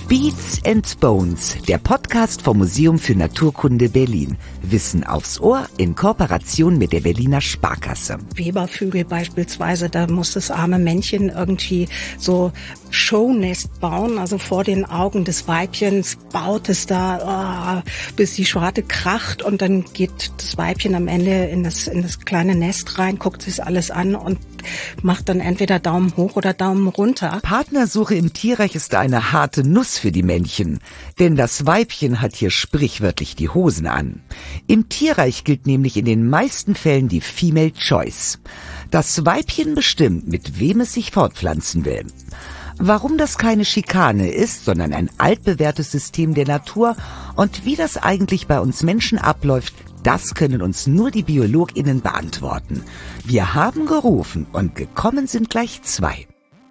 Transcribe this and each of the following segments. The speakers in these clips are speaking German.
Beats and Bones, der Podcast vom Museum für Naturkunde Berlin. Wissen aufs Ohr in Kooperation mit der Berliner Sparkasse. Webervögel beispielsweise, da muss das arme Männchen irgendwie so Shownest bauen, also vor den Augen des Weibchens baut es da, bis die Schwarte kracht und dann geht das Weibchen am Ende in das kleine Nest rein, guckt sich alles an und macht dann entweder Daumen hoch oder Daumen runter. Partnersuche im Tierreich ist eine harte Nuss für die Männchen, denn das Weibchen hat hier sprichwörtlich die Hosen an. Im Tierreich gilt nämlich in den meisten Fällen die Female Choice. Das Weibchen bestimmt, mit wem es sich fortpflanzen will. Warum das keine Schikane ist, sondern ein altbewährtes System der Natur und wie das eigentlich bei uns Menschen abläuft, das können uns nur die BiologInnen beantworten. Wir haben gerufen und gekommen sind gleich 2.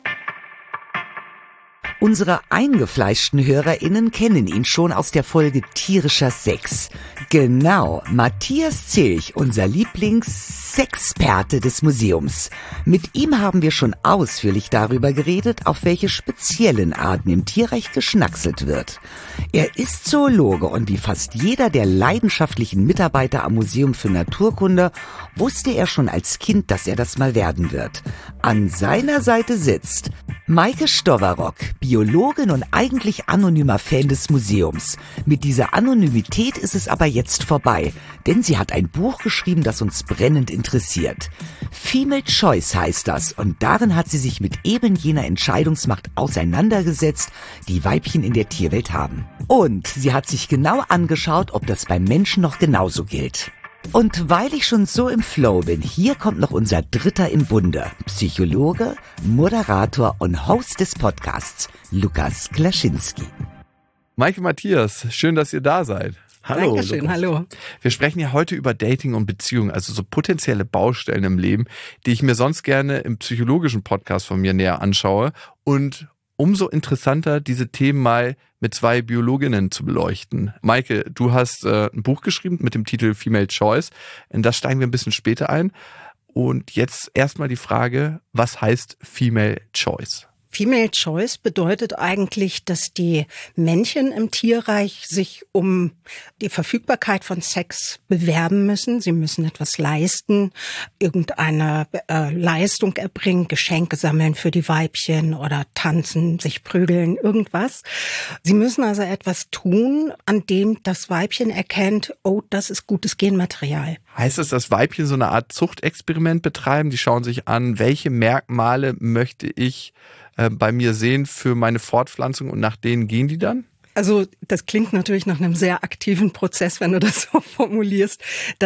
Unsere eingefleischten HörerInnen kennen ihn schon aus der Folge Tierischer Sex. Genau, Matthias Zilch, unser Lieblingssexperte des Museums. Mit ihm haben wir schon ausführlich darüber geredet, auf welche speziellen Arten im Tierreich geschnackselt wird. Er ist Zoologe und wie fast jeder der leidenschaftlichen Mitarbeiter am Museum für Naturkunde wusste er schon als Kind, dass er das mal werden wird. An seiner Seite sitzt Maike Stowarock, Biologin und eigentlich anonymer Fan des Museums. Mit dieser Anonymität ist es aber jetzt vorbei, denn sie hat ein Buch geschrieben, das uns brennend interessiert. Female Choice heißt das und darin hat sie sich mit eben jener Entscheidungsmacht auseinandergesetzt, die Weibchen in der Tierwelt haben. Und sie hat sich genau angeschaut, ob das beim Menschen noch genauso gilt. Und weil ich schon so im Flow bin, hier kommt noch unser Dritter im Bunde. Psychologe, Moderator und Host des Podcasts, Lukas Klaschinski. Maike, Matthias, schön, dass ihr da seid. Hallo. Dankeschön, Lukas. Hallo. Wir sprechen ja heute über Dating und Beziehungen, also so potenzielle Baustellen im Leben, die ich mir sonst gerne im psychologischen Podcast von mir näher anschaue. Und umso interessanter, diese Themen mal mit 2 Biologinnen zu beleuchten. Maike, du hast ein Buch geschrieben mit dem Titel Female Choice. In das steigen wir ein bisschen später ein. Und jetzt erstmal die Frage, was heißt Female Choice? Female Choice bedeutet eigentlich, dass die Männchen im Tierreich sich um die Verfügbarkeit von Sex bewerben müssen. Sie müssen etwas leisten, irgendeine Leistung erbringen, Geschenke sammeln für die Weibchen oder tanzen, sich prügeln, irgendwas. Sie müssen also etwas tun, an dem das Weibchen erkennt, oh, das ist gutes Genmaterial. Heißt es, dass Weibchen so eine Art Zuchtexperiment betreiben? Die schauen sich an, welche Merkmale möchte ich bei mir sehen für meine Fortpflanzung und nach denen gehen die dann? Also das klingt natürlich nach einem sehr aktiven Prozess, wenn du das so formulierst.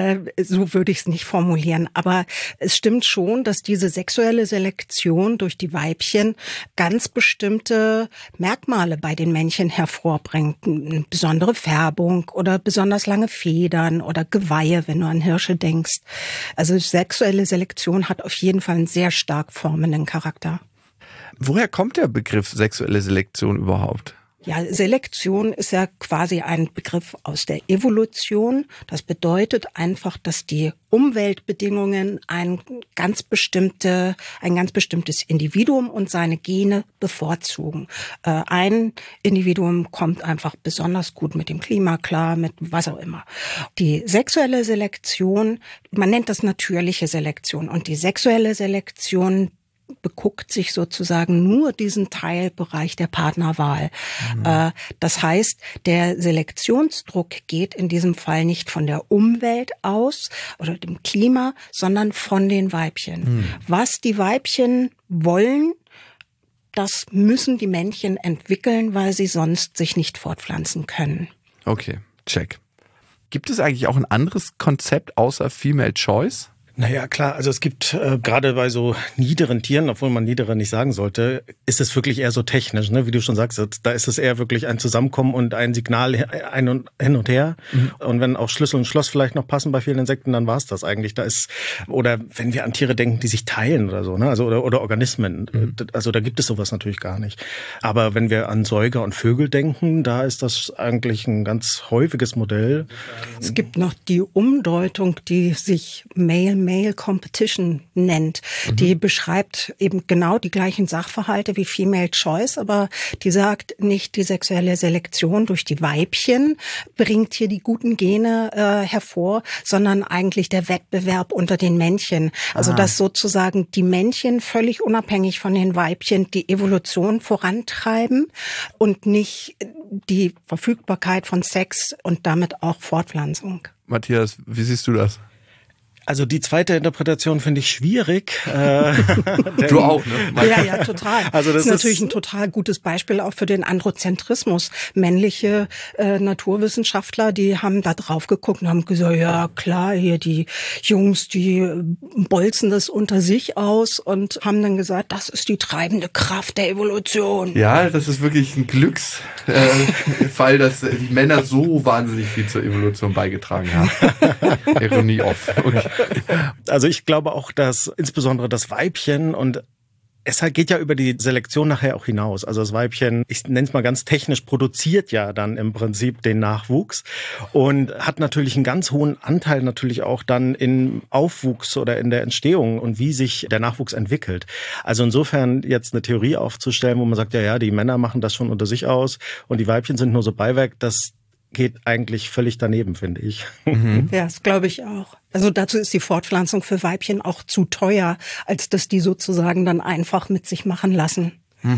So würde ich es nicht formulieren. Aber es stimmt schon, dass diese sexuelle Selektion durch die Weibchen ganz bestimmte Merkmale bei den Männchen hervorbringt. Eine besondere Färbung oder besonders lange Federn oder Geweihe, wenn du an Hirsche denkst. Also sexuelle Selektion hat auf jeden Fall einen sehr stark formenden Charakter. Woher kommt der Begriff sexuelle Selektion überhaupt? Ja, Selektion ist ja quasi ein Begriff aus der Evolution. Das bedeutet einfach, dass die Umweltbedingungen ein ganz bestimmtes Individuum und seine Gene bevorzugen. Ein Individuum kommt einfach besonders gut mit dem Klima klar, mit was auch immer. Die sexuelle Selektion, man nennt das natürliche Selektion. Und die sexuelle Selektion beguckt sich sozusagen nur diesen Teilbereich der Partnerwahl. Das heißt, der Selektionsdruck geht in diesem Fall nicht von der Umwelt aus oder dem Klima, sondern von den Weibchen. Was die Weibchen wollen, das müssen die Männchen entwickeln, weil sie sonst sich nicht fortpflanzen können. Okay, check. Gibt es eigentlich auch ein anderes Konzept außer Female Choice? Naja, klar, also es gibt gerade bei so niederen Tieren, obwohl man niedere nicht sagen sollte, ist es wirklich eher so technisch, ne? Wie du schon sagst, da ist es eher wirklich ein Zusammenkommen und ein Signal hin und her. Und wenn auch Schlüssel und Schloss vielleicht noch passen bei vielen Insekten, dann war es das eigentlich. Oder wenn wir an Tiere denken, die sich teilen oder so, ne? Also oder Organismen. Also da gibt es sowas natürlich gar nicht. Aber wenn wir an Säuger und Vögel denken, da ist das eigentlich ein ganz häufiges Modell. Es gibt noch die Umdeutung, die sich Male Male Competition nennt. Die beschreibt eben genau die gleichen Sachverhalte wie Female Choice, aber die sagt nicht, die sexuelle Selektion durch die Weibchen bringt hier die guten Gene hervor, sondern eigentlich der Wettbewerb unter den Männchen. Also dass sozusagen die Männchen völlig unabhängig von den Weibchen die Evolution vorantreiben und nicht die Verfügbarkeit von Sex und damit auch Fortpflanzung. Matthias, wie siehst du das? Also die zweite Interpretation finde ich schwierig. Du auch, ne? Ja, total. Also das ist natürlich ein total gutes Beispiel auch für den Androzentrismus. Männliche Naturwissenschaftler, die haben da drauf geguckt und haben gesagt, ja klar, hier die Jungs, die bolzen das unter sich aus und haben dann gesagt, das ist die treibende Kraft der Evolution. Ja, das ist wirklich ein Glücksfall, dass die Männer so wahnsinnig viel zur Evolution beigetragen haben. Ironie off. Okay. Also ich glaube auch, dass insbesondere das Weibchen und es geht ja über die Selektion nachher auch hinaus. Also das Weibchen, ich nenne es mal ganz technisch, produziert ja dann im Prinzip den Nachwuchs und hat natürlich einen ganz hohen Anteil natürlich auch dann im Aufwuchs oder in der Entstehung und wie sich der Nachwuchs entwickelt. Also insofern jetzt eine Theorie aufzustellen, wo man sagt, ja, die Männer machen das schon unter sich aus und die Weibchen sind nur so Beiwerk, das geht eigentlich völlig daneben, finde ich. Ja, das glaube ich auch. Also dazu ist die Fortpflanzung für Weibchen auch zu teuer, als dass die sozusagen dann einfach mit sich machen lassen.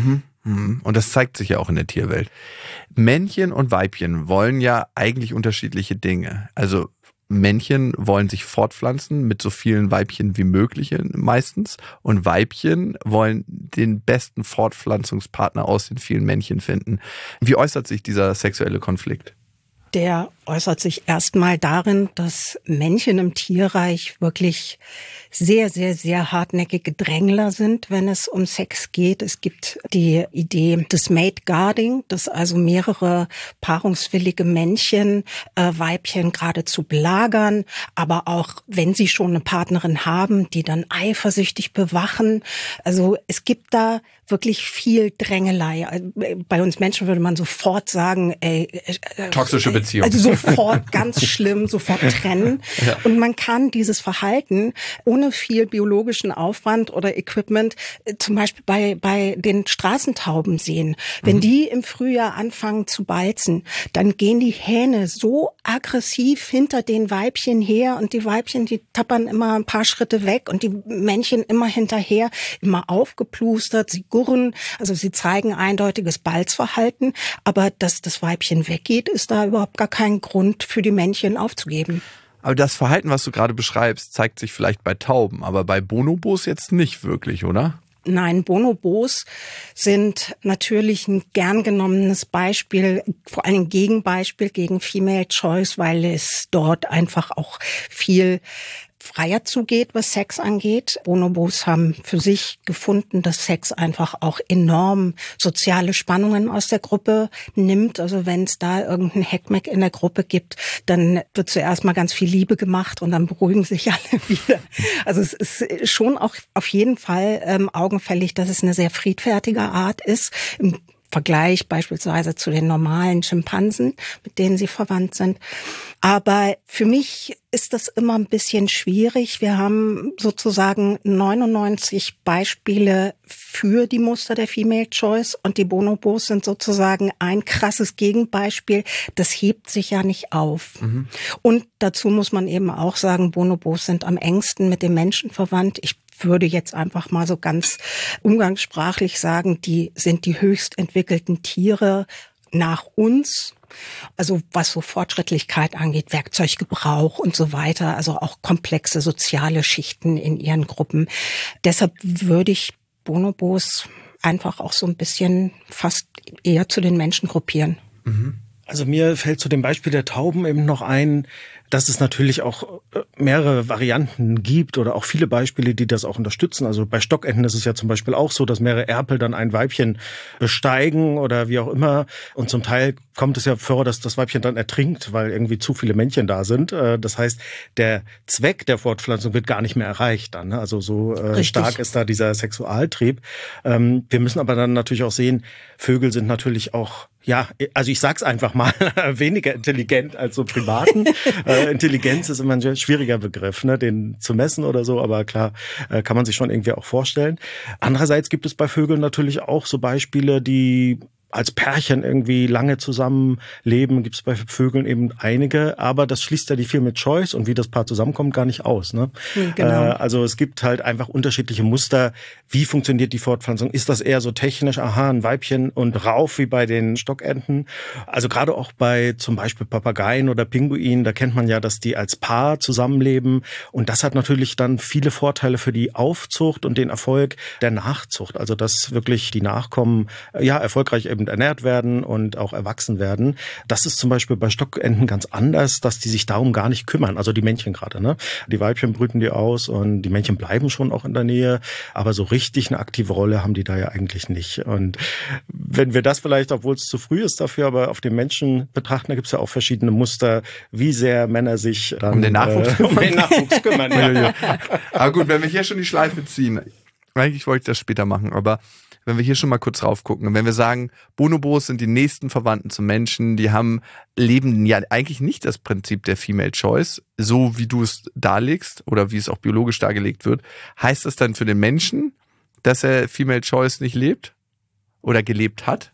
Und das zeigt sich ja auch in der Tierwelt. Männchen und Weibchen wollen ja eigentlich unterschiedliche Dinge. Also Männchen wollen sich fortpflanzen mit so vielen Weibchen wie möglich meistens und Weibchen wollen den besten Fortpflanzungspartner aus den vielen Männchen finden. Wie äußert sich dieser sexuelle Konflikt? Der äußert sich erstmal darin, dass Männchen im Tierreich wirklich sehr, sehr, sehr hartnäckige Drängler sind, wenn es um Sex geht. Es gibt die Idee des Mate Guarding, dass also mehrere paarungswillige Männchen Weibchen geradezu belagern, aber auch, wenn sie schon eine Partnerin haben, die dann eifersüchtig bewachen. Also es gibt da wirklich viel Drängelei. Bei uns Menschen würde man sofort sagen, toxische Beziehung. Also sofort ganz schlimm, sofort trennen. Ja. Und man kann dieses Verhalten ohne viel biologischen Aufwand oder Equipment zum Beispiel bei den Straßentauben sehen. Wenn die im Frühjahr anfangen zu balzen, dann gehen die Hähne so aggressiv hinter den Weibchen her und die Weibchen, die tappern immer ein paar Schritte weg und die Männchen immer hinterher, immer aufgeplustert, sie gurren, also sie zeigen eindeutiges Balzverhalten, aber dass das Weibchen weggeht, ist da überhaupt gar kein Grund für die Männchen aufzugeben. Aber das Verhalten, was du gerade beschreibst, zeigt sich vielleicht bei Tauben, aber bei Bonobos jetzt nicht wirklich, oder? Nein, Bonobos sind natürlich ein gern genommenes Beispiel, vor allem ein Gegenbeispiel gegen Female Choice, weil es dort einfach auch viel freier zugeht, was Sex angeht. Bonobos haben für sich gefunden, dass Sex einfach auch enorm soziale Spannungen aus der Gruppe nimmt. Also wenn es da irgendein Heckmeck in der Gruppe gibt, dann wird zuerst mal ganz viel Liebe gemacht und dann beruhigen sich alle wieder. Also es ist schon auch auf jeden Fall augenfällig, dass es eine sehr friedfertige Art ist. Im Vergleich beispielsweise zu den normalen Schimpansen, mit denen sie verwandt sind. Aber für mich ist das immer ein bisschen schwierig. Wir haben sozusagen 99 Beispiele für die Muster der Female Choice und die Bonobos sind sozusagen ein krasses Gegenbeispiel. Das hebt sich ja nicht auf. Und dazu muss man eben auch sagen, Bonobos sind am engsten mit dem Menschen verwandt. Ich würde jetzt einfach mal so ganz umgangssprachlich sagen, die sind die höchst entwickelten Tiere nach uns. Also was so Fortschrittlichkeit angeht, Werkzeuggebrauch und so weiter, also auch komplexe soziale Schichten in ihren Gruppen. Deshalb würde ich Bonobos einfach auch so ein bisschen fast eher zu den Menschen gruppieren. Also mir fällt zu dem Beispiel der Tauben eben noch ein, dass es natürlich auch mehrere Varianten gibt oder auch viele Beispiele, die das auch unterstützen. Also bei Stockenten ist es ja zum Beispiel auch so, dass mehrere Erpel dann ein Weibchen besteigen oder wie auch immer. Und zum Teil kommt es ja vor, dass das Weibchen dann ertrinkt, weil irgendwie zu viele Männchen da sind. Das heißt, der Zweck der Fortpflanzung wird gar nicht mehr erreicht dann. Also so stark ist da dieser Sexualtrieb. Wir müssen aber dann natürlich auch sehen, Vögel sind natürlich auch Ja, also ich sag's einfach mal, weniger intelligent als so Primaten. Intelligenz ist immer ein schwieriger Begriff, ne, den zu messen oder so, aber klar, kann man sich schon irgendwie auch vorstellen. Andererseits gibt es bei Vögeln natürlich auch so Beispiele, die als Pärchen irgendwie lange zusammenleben, gibt es bei Vögeln eben einige, aber das schließt ja die Female Choice und wie das Paar zusammenkommt gar nicht aus. Ne? Genau. Also es gibt halt einfach unterschiedliche Muster. Wie funktioniert die Fortpflanzung? Ist das eher so technisch, aha, ein Weibchen und Rauf wie bei den Stockenten? Also gerade auch bei zum Beispiel Papageien oder Pinguinen, da kennt man ja, dass die als Paar zusammenleben und das hat natürlich dann viele Vorteile für die Aufzucht und den Erfolg der Nachzucht. Also dass wirklich die Nachkommen erfolgreich eben ernährt werden und auch erwachsen werden. Das ist zum Beispiel bei Stockenten ganz anders, dass die sich darum gar nicht kümmern. Also die Männchen gerade, ne? Die Weibchen brüten die aus und die Männchen bleiben schon auch in der Nähe. Aber so richtig eine aktive Rolle haben die da ja eigentlich nicht. Und wenn wir das vielleicht, obwohl es zu früh ist dafür, aber auf den Menschen betrachten, da gibt es ja auch verschiedene Muster, wie sehr Männer sich dann um den Nachwuchs kümmern. Ja. Aber gut, wenn wir hier schon die Schleife ziehen, eigentlich wollte ich das später machen, aber wenn wir hier schon mal kurz raufgucken und wenn wir sagen, Bonobos sind die nächsten Verwandten zum Menschen, die leben ja eigentlich nicht das Prinzip der Female Choice, so wie du es darlegst oder wie es auch biologisch dargelegt wird, heißt das dann für den Menschen, dass er Female Choice nicht lebt oder gelebt hat?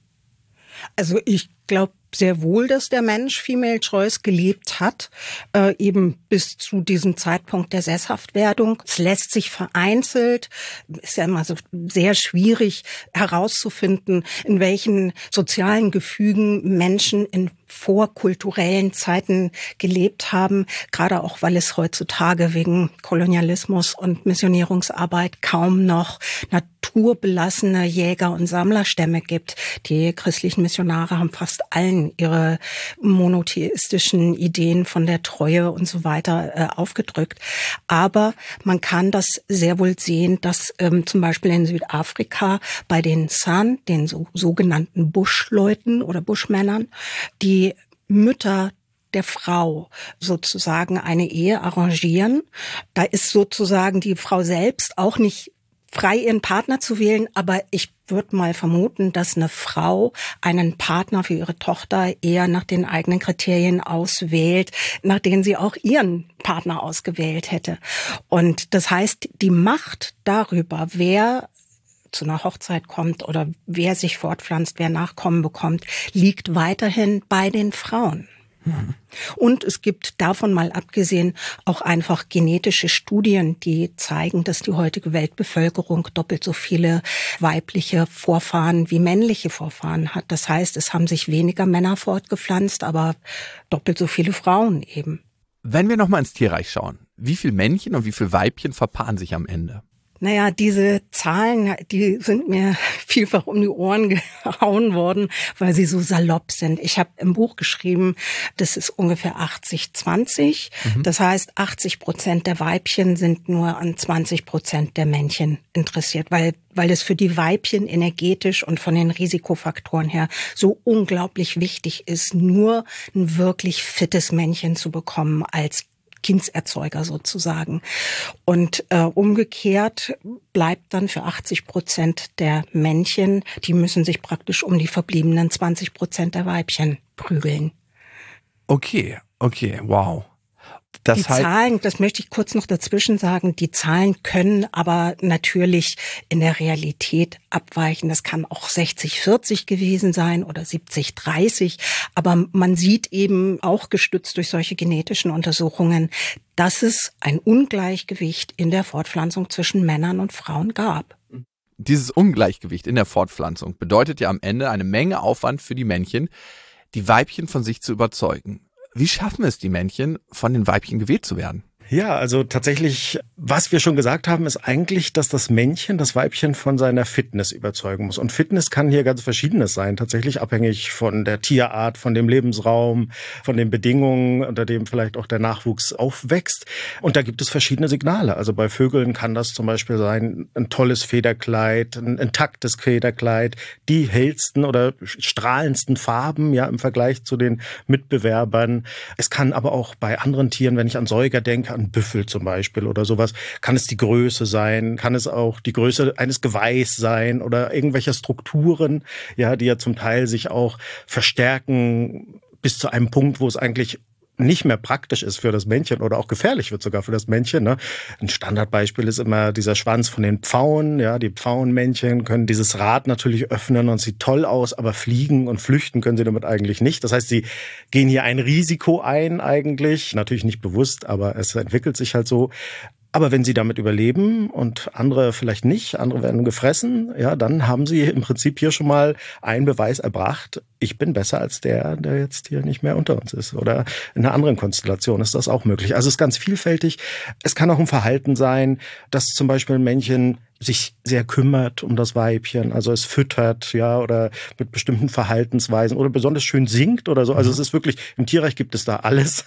Also ich glaube sehr wohl, dass der Mensch Female Choice gelebt hat, eben bis zu diesem Zeitpunkt der Sesshaftwerdung. Es lässt sich vereinzelt, ist ja immer so sehr schwierig herauszufinden, in welchen sozialen Gefügen Menschen in vorkulturellen Zeiten gelebt haben, gerade auch, weil es heutzutage wegen Kolonialismus und Missionierungsarbeit kaum noch naturbelassene Jäger- und Sammlerstämme gibt. Die christlichen Missionare haben fast allen ihre monotheistischen Ideen von der Treue und so weiter aufgedrückt. Aber man kann das sehr wohl sehen, dass zum Beispiel in Südafrika bei den San, den sogenannten Buschleuten oder Buschmännern, die Mütter der Frau sozusagen eine Ehe arrangieren. Da ist sozusagen die Frau selbst auch nicht frei, ihren Partner zu wählen, aber ich würde mal vermuten, dass eine Frau einen Partner für ihre Tochter eher nach den eigenen Kriterien auswählt, nach denen sie auch ihren Partner ausgewählt hätte. Und das heißt, die Macht darüber, wer zu einer Hochzeit kommt oder wer sich fortpflanzt, wer Nachkommen bekommt, liegt weiterhin bei den Frauen. Und es gibt davon mal abgesehen auch einfach genetische Studien, die zeigen, dass die heutige Weltbevölkerung doppelt so viele weibliche Vorfahren wie männliche Vorfahren hat. Das heißt, es haben sich weniger Männer fortgepflanzt, aber doppelt so viele Frauen eben. Wenn wir nochmal ins Tierreich schauen, wie viele Männchen und wie viele Weibchen verpaaren sich am Ende? Naja, diese Zahlen, die sind mir vielfach um die Ohren gehauen worden, weil sie so salopp sind. Ich habe im Buch geschrieben, das ist ungefähr 80-20. Das heißt, 80% der Weibchen sind nur an 20% der Männchen interessiert, weil es für die Weibchen energetisch und von den Risikofaktoren her so unglaublich wichtig ist, nur ein wirklich fittes Männchen zu bekommen als Kindserzeuger sozusagen. Und umgekehrt bleibt dann für 80% der Männchen, die müssen sich praktisch um die verbliebenen 20% der Weibchen prügeln. Okay, wow. Die Zahlen, das möchte ich kurz noch dazwischen sagen, die Zahlen können aber natürlich in der Realität abweichen. Das kann auch 60-40 gewesen sein oder 70-30. Aber man sieht eben auch gestützt durch solche genetischen Untersuchungen, dass es ein Ungleichgewicht in der Fortpflanzung zwischen Männern und Frauen gab. Dieses Ungleichgewicht in der Fortpflanzung bedeutet ja am Ende eine Menge Aufwand für die Männchen, die Weibchen von sich zu überzeugen. Wie schaffen es die Männchen, von den Weibchen gewählt zu werden? Ja, also tatsächlich, was wir schon gesagt haben, ist eigentlich, dass das Männchen das Weibchen von seiner Fitness überzeugen muss. Und Fitness kann hier ganz Verschiedenes sein, tatsächlich abhängig von der Tierart, von dem Lebensraum, von den Bedingungen, unter dem vielleicht auch der Nachwuchs aufwächst. Und da gibt es verschiedene Signale. Also bei Vögeln kann das zum Beispiel sein, ein tolles Federkleid, ein intaktes Federkleid, die hellsten oder strahlendsten Farben, ja, im Vergleich zu den Mitbewerbern. Es kann aber auch bei anderen Tieren, wenn ich an Säuger denke, ein Büffel zum Beispiel oder sowas. Kann es die Größe sein? Kann es auch die Größe eines Geweihs sein oder irgendwelche Strukturen, ja, die ja zum Teil sich auch verstärken bis zu einem Punkt, wo es eigentlich nicht mehr praktisch ist für das Männchen oder auch gefährlich wird sogar für das Männchen. Ne? Ein Standardbeispiel ist immer dieser Schwanz von den Pfauen. Ja, die Pfauenmännchen können dieses Rad natürlich öffnen und sieht toll aus, aber fliegen und flüchten können sie damit eigentlich nicht. Das heißt, sie gehen hier ein Risiko ein eigentlich. Natürlich nicht bewusst, aber es entwickelt sich halt so. Aber wenn sie damit überleben und andere vielleicht nicht, andere werden gefressen, ja, dann haben sie im Prinzip hier schon mal einen Beweis erbracht. Ich bin besser als der jetzt hier nicht mehr unter uns ist. Oder in einer anderen Konstellation ist das auch möglich. Also es ist ganz vielfältig. Es kann auch ein Verhalten sein, dass zum Beispiel ein Männchen sich sehr kümmert um das Weibchen, also es füttert, ja, oder mit bestimmten Verhaltensweisen oder besonders schön singt oder so. Also es ist wirklich, im Tierreich gibt es da alles.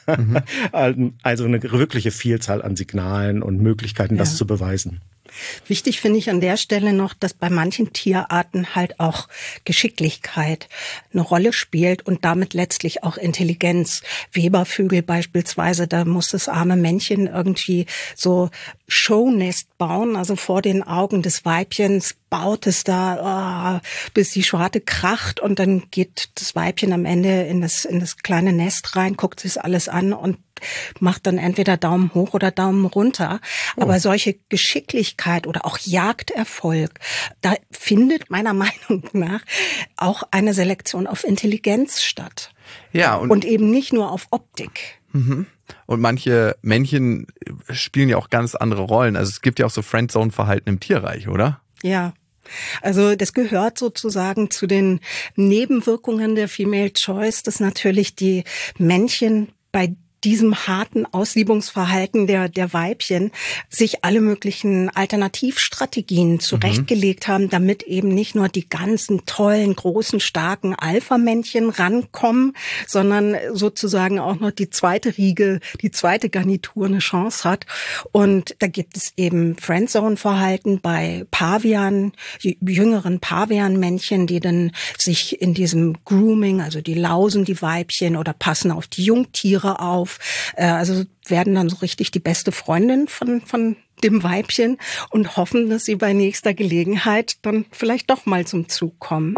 Also eine wirkliche Vielzahl an Signalen und Möglichkeiten, das zu beweisen. Wichtig finde ich an der Stelle noch, dass bei manchen Tierarten halt auch Geschicklichkeit eine Rolle spielt und damit letztlich auch Intelligenz. Webervögel beispielsweise, da muss das arme Männchen irgendwie so Shownest bauen, also vor den Augen des Weibchens baut es da, bis die Schwarte kracht und dann geht das Weibchen am Ende in das kleine Nest rein, guckt sich alles an und macht dann entweder Daumen hoch oder Daumen runter. Aber solche Geschicklichkeit oder auch Jagderfolg, da findet meiner Meinung nach auch eine Selektion auf Intelligenz statt. Ja, und eben nicht nur auf Optik. Mhm. Und manche Männchen spielen ja auch ganz andere Rollen. Also es gibt ja auch so Friendzone-Verhalten im Tierreich, oder? Ja. Also das gehört sozusagen zu den Nebenwirkungen der Female Choice, dass natürlich die Männchen bei diesem harten Ausliebungsverhalten der Weibchen sich alle möglichen Alternativstrategien zurechtgelegt haben, damit eben nicht nur die ganzen tollen, großen, starken Alpha-Männchen rankommen, sondern sozusagen auch noch die zweite Riege, die zweite Garnitur eine Chance hat. Und da gibt es eben Friendzone-Verhalten bei Pavianen, jüngeren Pavianmännchen, die dann sich in diesem Grooming, also die lausen die Weibchen oder passen auf die Jungtiere auf. Also werden dann so richtig die beste Freundin von dem Weibchen und hoffen, dass sie bei nächster Gelegenheit dann vielleicht doch mal zum Zug kommen.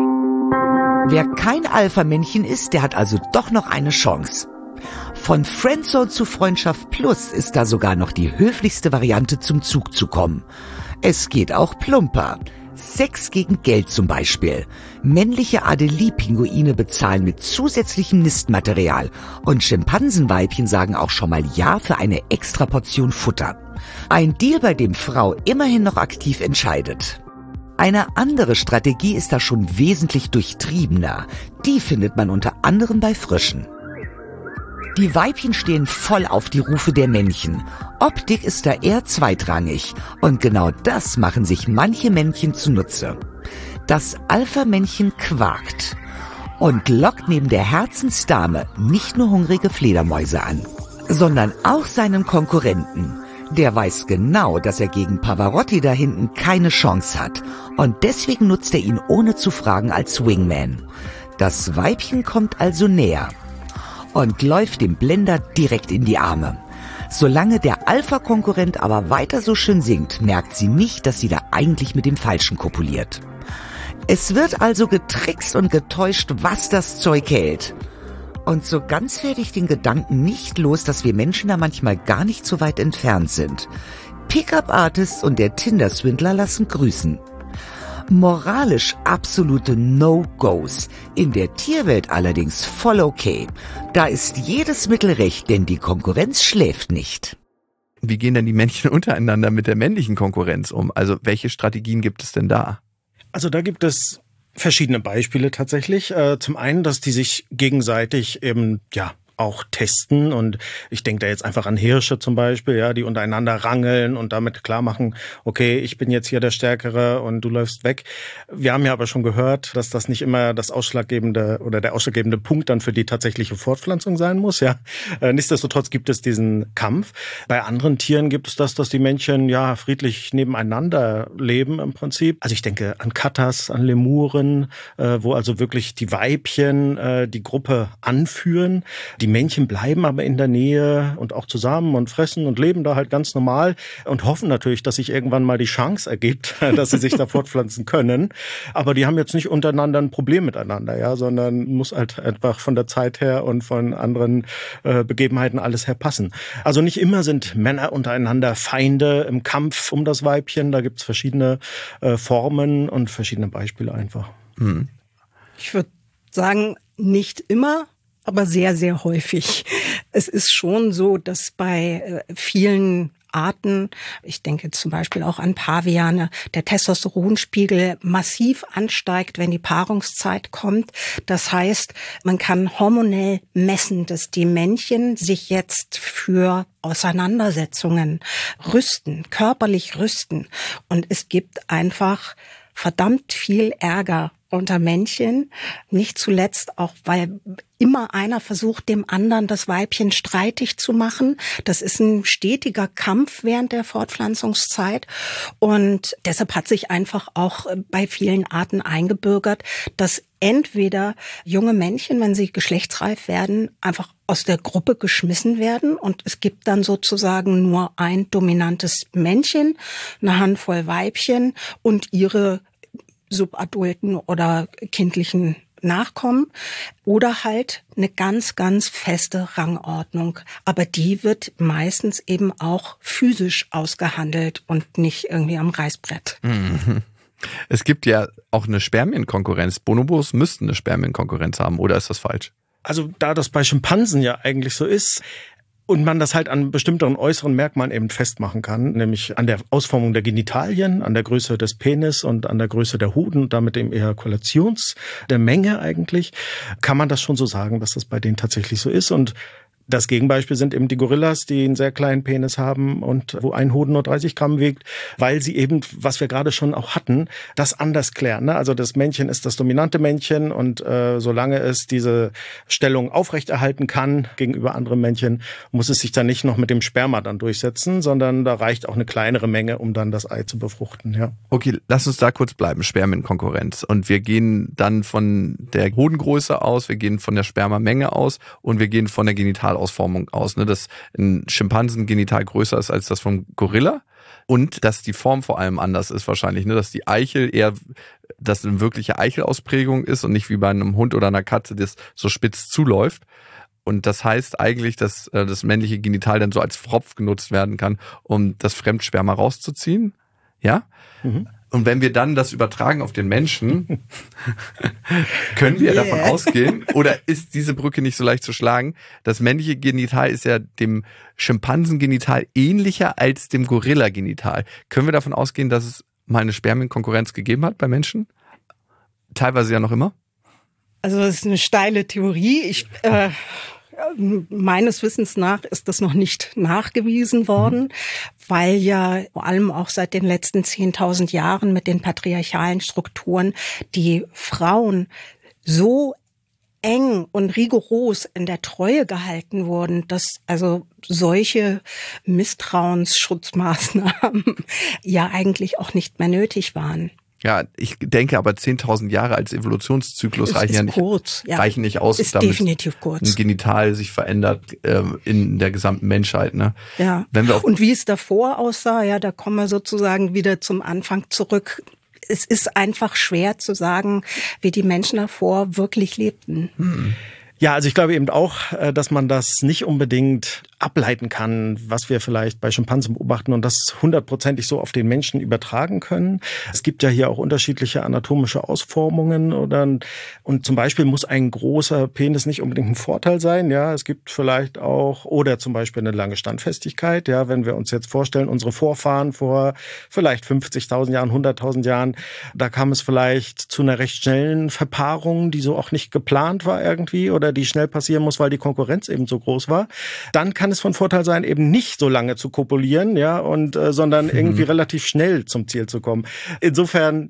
Wer kein Alpha-Männchen ist, der hat also doch noch eine Chance. Von Friendzone zu Freundschaft Plus ist da sogar noch die höflichste Variante zum Zug zu kommen. Es geht auch plumper. Sex gegen Geld zum Beispiel. Männliche Adelie-Pinguine bezahlen mit zusätzlichem Nistmaterial und Schimpansenweibchen sagen auch schon mal Ja für eine extra Portion Futter. Ein Deal, bei dem Frau immerhin noch aktiv entscheidet. Eine andere Strategie ist da schon wesentlich durchtriebener. Die findet man unter anderem bei Fröschen. Die Weibchen stehen voll auf die Rufe der Männchen. Optik ist da eher zweitrangig. Und genau das machen sich manche Männchen zunutze. Das Alpha-Männchen quakt und lockt neben der Herzensdame nicht nur hungrige Fledermäuse an, sondern auch seinen Konkurrenten. Der weiß genau, dass er gegen Pavarotti da hinten keine Chance hat. Und deswegen nutzt er ihn ohne zu fragen als Wingman. Das Weibchen kommt also näher und läuft dem Blender direkt in die Arme. Solange der Alpha-Konkurrent aber weiter so schön singt, merkt sie nicht, dass sie da eigentlich mit dem Falschen kopuliert. Es wird also getrickst und getäuscht, was das Zeug hält. Und so ganz werde ich den Gedanken nicht los, dass wir Menschen da manchmal gar nicht so weit entfernt sind. Pickup-Artists und der Tinder-Swindler lassen grüßen. Moralisch absolute No-Gos. In der Tierwelt allerdings voll okay. Da ist jedes Mittel recht, denn die Konkurrenz schläft nicht. Wie gehen denn die Männchen untereinander mit der männlichen Konkurrenz um? Also welche Strategien gibt es denn da? Also da gibt es verschiedene Beispiele tatsächlich. Zum einen, dass die sich gegenseitig eben, auch testen und ich denke da jetzt einfach an Hirsche zum Beispiel, ja, die untereinander rangeln und damit klar machen, okay, ich bin jetzt hier der Stärkere und du läufst weg. Wir haben ja aber schon gehört, dass das nicht immer das ausschlaggebende oder der ausschlaggebende Punkt dann für die tatsächliche Fortpflanzung sein muss, ja. Nichtsdestotrotz gibt es diesen Kampf. Bei anderen Tieren gibt es das, dass die Männchen friedlich nebeneinander leben im Prinzip. Also ich denke an Katas, an Lemuren, wo also wirklich die Weibchen die Gruppe anführen. Die Männchen bleiben aber in der Nähe und auch zusammen und fressen und leben da halt ganz normal und hoffen natürlich, dass sich irgendwann mal die Chance ergibt, dass sie sich da fortpflanzen können. Aber die haben jetzt nicht untereinander ein Problem miteinander, ja, sondern muss halt einfach von der Zeit her und von anderen Begebenheiten alles her passen. Also nicht immer sind Männer untereinander Feinde im Kampf um das Weibchen. Da gibt's verschiedene Formen und verschiedene Beispiele einfach. Mhm. Ich würde sagen, nicht immer, aber sehr, sehr häufig. Es ist schon so, dass bei vielen Arten, ich denke zum Beispiel auch an Paviane, der Testosteronspiegel massiv ansteigt, wenn die Paarungszeit kommt. Das heißt, man kann hormonell messen, dass die Männchen sich jetzt für Auseinandersetzungen rüsten, körperlich rüsten. Und es gibt einfach verdammt viel Ärger unter Männchen, nicht zuletzt auch, weil immer einer versucht, dem anderen das Weibchen streitig zu machen. Das ist ein stetiger Kampf während der Fortpflanzungszeit und deshalb hat sich einfach auch bei vielen Arten eingebürgert, dass entweder junge Männchen, wenn sie geschlechtsreif werden, einfach aus der Gruppe geschmissen werden und es gibt dann sozusagen nur ein dominantes Männchen, eine Handvoll Weibchen und ihre subadulten oder kindlichen Nachkommen oder halt eine ganz, ganz feste Rangordnung. Aber die wird meistens eben auch physisch ausgehandelt und nicht irgendwie am Reißbrett. Es gibt ja auch eine Spermienkonkurrenz. Bonobos müssten eine Spermienkonkurrenz haben, oder ist das falsch? Also da das bei Schimpansen ja eigentlich so ist, und man das halt an bestimmten äußeren Merkmalen eben festmachen kann, nämlich an der Ausformung der Genitalien, an der Größe des Penis und an der Größe der Hoden und damit dem der Menge eigentlich, kann man das schon so sagen, dass das bei denen tatsächlich so ist. Und das Gegenbeispiel sind eben die Gorillas, die einen sehr kleinen Penis haben und wo ein Hoden nur 30 Gramm wiegt, weil sie eben, was wir gerade schon auch hatten, das anders klären. Ne? Also das Männchen ist das dominante Männchen und solange es diese Stellung aufrechterhalten kann gegenüber anderen Männchen, muss es sich dann nicht noch mit dem Sperma dann durchsetzen, sondern da reicht auch eine kleinere Menge, um dann das Ei zu befruchten. Ja. Okay, lass uns da kurz bleiben, Spermienkonkurrenz. Und wir gehen dann von der Hodengröße aus, wir gehen von der Spermamenge aus und wir gehen von der Genitalausformung aus, ne, dass ein Schimpansen-Genital größer ist als das vom Gorilla und dass die Form vor allem anders ist wahrscheinlich, ne, dass die Eichel eher, dass eine wirkliche Eichelausprägung ist und nicht wie bei einem Hund oder einer Katze, das so spitz zuläuft. Und das heißt eigentlich, dass das männliche Genital dann so als Pfropf genutzt werden kann, um das Fremdsperma rauszuziehen. Ja? Mhm. Und wenn wir dann das übertragen auf den Menschen, können wir davon ausgehen, oder ist diese Brücke nicht so leicht zu schlagen, das männliche Genital ist ja dem Schimpansengenital ähnlicher als dem Gorilla-Genital. Können wir davon ausgehen, dass es mal eine Spermienkonkurrenz gegeben hat bei Menschen? Teilweise ja noch immer? Also das ist eine steile Theorie. Meines Wissens nach ist das noch nicht nachgewiesen worden, weil ja vor allem auch seit den letzten 10.000 Jahren mit den patriarchalen Strukturen die Frauen so eng und rigoros in der Treue gehalten wurden, dass also solche Misstrauensschutzmaßnahmen ja eigentlich auch nicht mehr nötig waren. Ja, ich denke aber 10.000 Jahre als Evolutionszyklus reichen nicht aus, ist damit definitiv kurz. Ein Genital sich verändert in der gesamten Menschheit. Ne? Ja. Und wie es davor aussah, ja, da kommen wir sozusagen wieder zum Anfang zurück. Es ist einfach schwer zu sagen, wie die Menschen davor wirklich lebten. Ja, also ich glaube eben auch, dass man das nicht unbedingt ableiten kann, was wir vielleicht bei Schimpansen beobachten und das 100%ig so auf den Menschen übertragen können. Es gibt ja hier auch unterschiedliche anatomische Ausformungen und zum Beispiel muss ein großer Penis nicht unbedingt ein Vorteil sein. Ja, es gibt vielleicht auch, oder zum Beispiel eine lange Standfestigkeit. Ja, wenn wir uns jetzt vorstellen, unsere Vorfahren vor vielleicht 50.000 Jahren, 100.000 Jahren, da kam es vielleicht zu einer recht schnellen Verpaarung, die so auch nicht geplant war irgendwie oder die schnell passieren muss, weil die Konkurrenz eben so groß war. Dann kann es von Vorteil sein, eben nicht so lange zu kopulieren, ja, und sondern irgendwie relativ schnell zum Ziel zu kommen. Insofern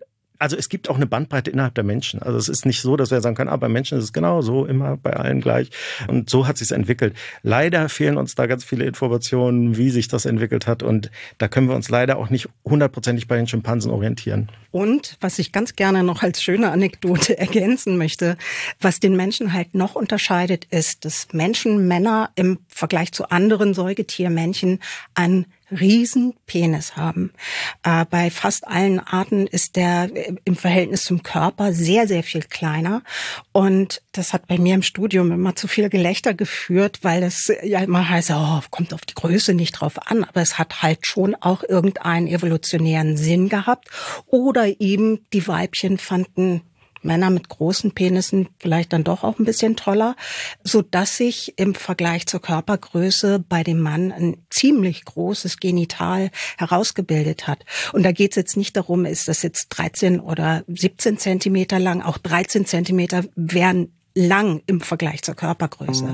Also es gibt auch eine Bandbreite innerhalb der Menschen. Also es ist nicht so, dass wir sagen können, bei Menschen ist es genau so, immer bei allen gleich. Und so hat es sich entwickelt. Leider fehlen uns da ganz viele Informationen, wie sich das entwickelt hat. Und da können wir uns leider auch nicht 100%ig bei den Schimpansen orientieren. Und was ich ganz gerne noch als schöne Anekdote ergänzen möchte, was den Menschen halt noch unterscheidet, ist, dass Männer im Vergleich zu anderen Säugetiermännchen einen riesen Penis haben. Bei fast allen Arten ist der im Verhältnis zum Körper sehr, sehr viel kleiner. Und das hat bei mir im Studium immer zu viel Gelächter geführt, weil es ja immer heißt, kommt auf die Größe nicht drauf an. Aber es hat halt schon auch irgendeinen evolutionären Sinn gehabt. Oder eben die Weibchen fanden Männer mit großen Penissen vielleicht dann doch auch ein bisschen toller, so dass sich im Vergleich zur Körpergröße bei dem Mann ein ziemlich großes Genital herausgebildet hat. Und da geht es jetzt nicht darum, ist das jetzt 13 oder 17 Zentimeter lang, auch 13 Zentimeter wären lang im Vergleich zur Körpergröße.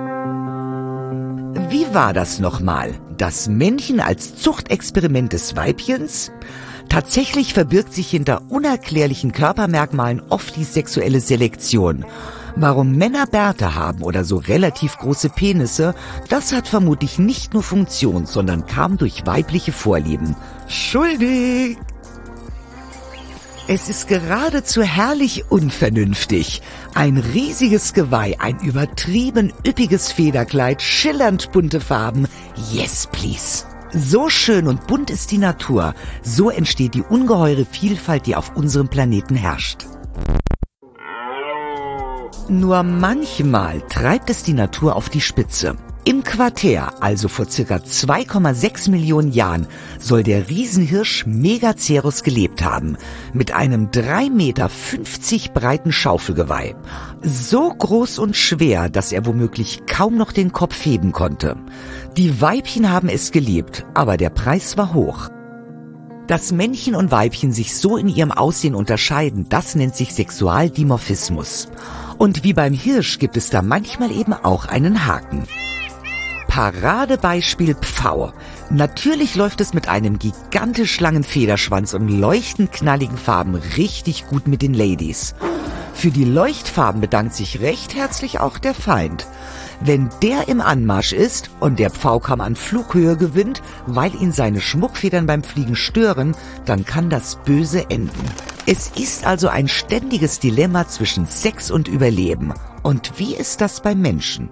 Wie war das nochmal? Das Männchen als Zuchtexperiment des Weibchens? Tatsächlich verbirgt sich hinter unerklärlichen Körpermerkmalen oft die sexuelle Selektion. Warum Männer Bärte haben oder so relativ große Penisse, das hat vermutlich nicht nur Funktion, sondern kam durch weibliche Vorlieben. Schuldig! Es ist geradezu herrlich unvernünftig. Ein riesiges Geweih, ein übertrieben üppiges Federkleid, schillernd bunte Farben. Yes, please! So schön und bunt ist die Natur, so entsteht die ungeheure Vielfalt, die auf unserem Planeten herrscht. Nur manchmal treibt es die Natur auf die Spitze. Im Quartär, also vor ca. 2,6 Millionen Jahren, soll der Riesenhirsch Megacerus gelebt haben, mit einem 3,50 Meter breiten Schaufelgeweih. So groß und schwer, dass er womöglich kaum noch den Kopf heben konnte. Die Weibchen haben es geliebt, aber der Preis war hoch. Dass Männchen und Weibchen sich so in ihrem Aussehen unterscheiden, das nennt sich Sexualdimorphismus. Und wie beim Hirsch gibt es da manchmal eben auch einen Haken. Paradebeispiel Pfau. Natürlich läuft es mit einem gigantisch langen Federschwanz und leuchtend knalligen Farben richtig gut mit den Ladies. Für die Leuchtfarben bedankt sich recht herzlich auch der Feind. Wenn der im Anmarsch ist und der Pfaukamm an Flughöhe gewinnt, weil ihn seine Schmuckfedern beim Fliegen stören, dann kann das böse enden. Es ist also ein ständiges Dilemma zwischen Sex und Überleben. Und wie ist das beim Menschen?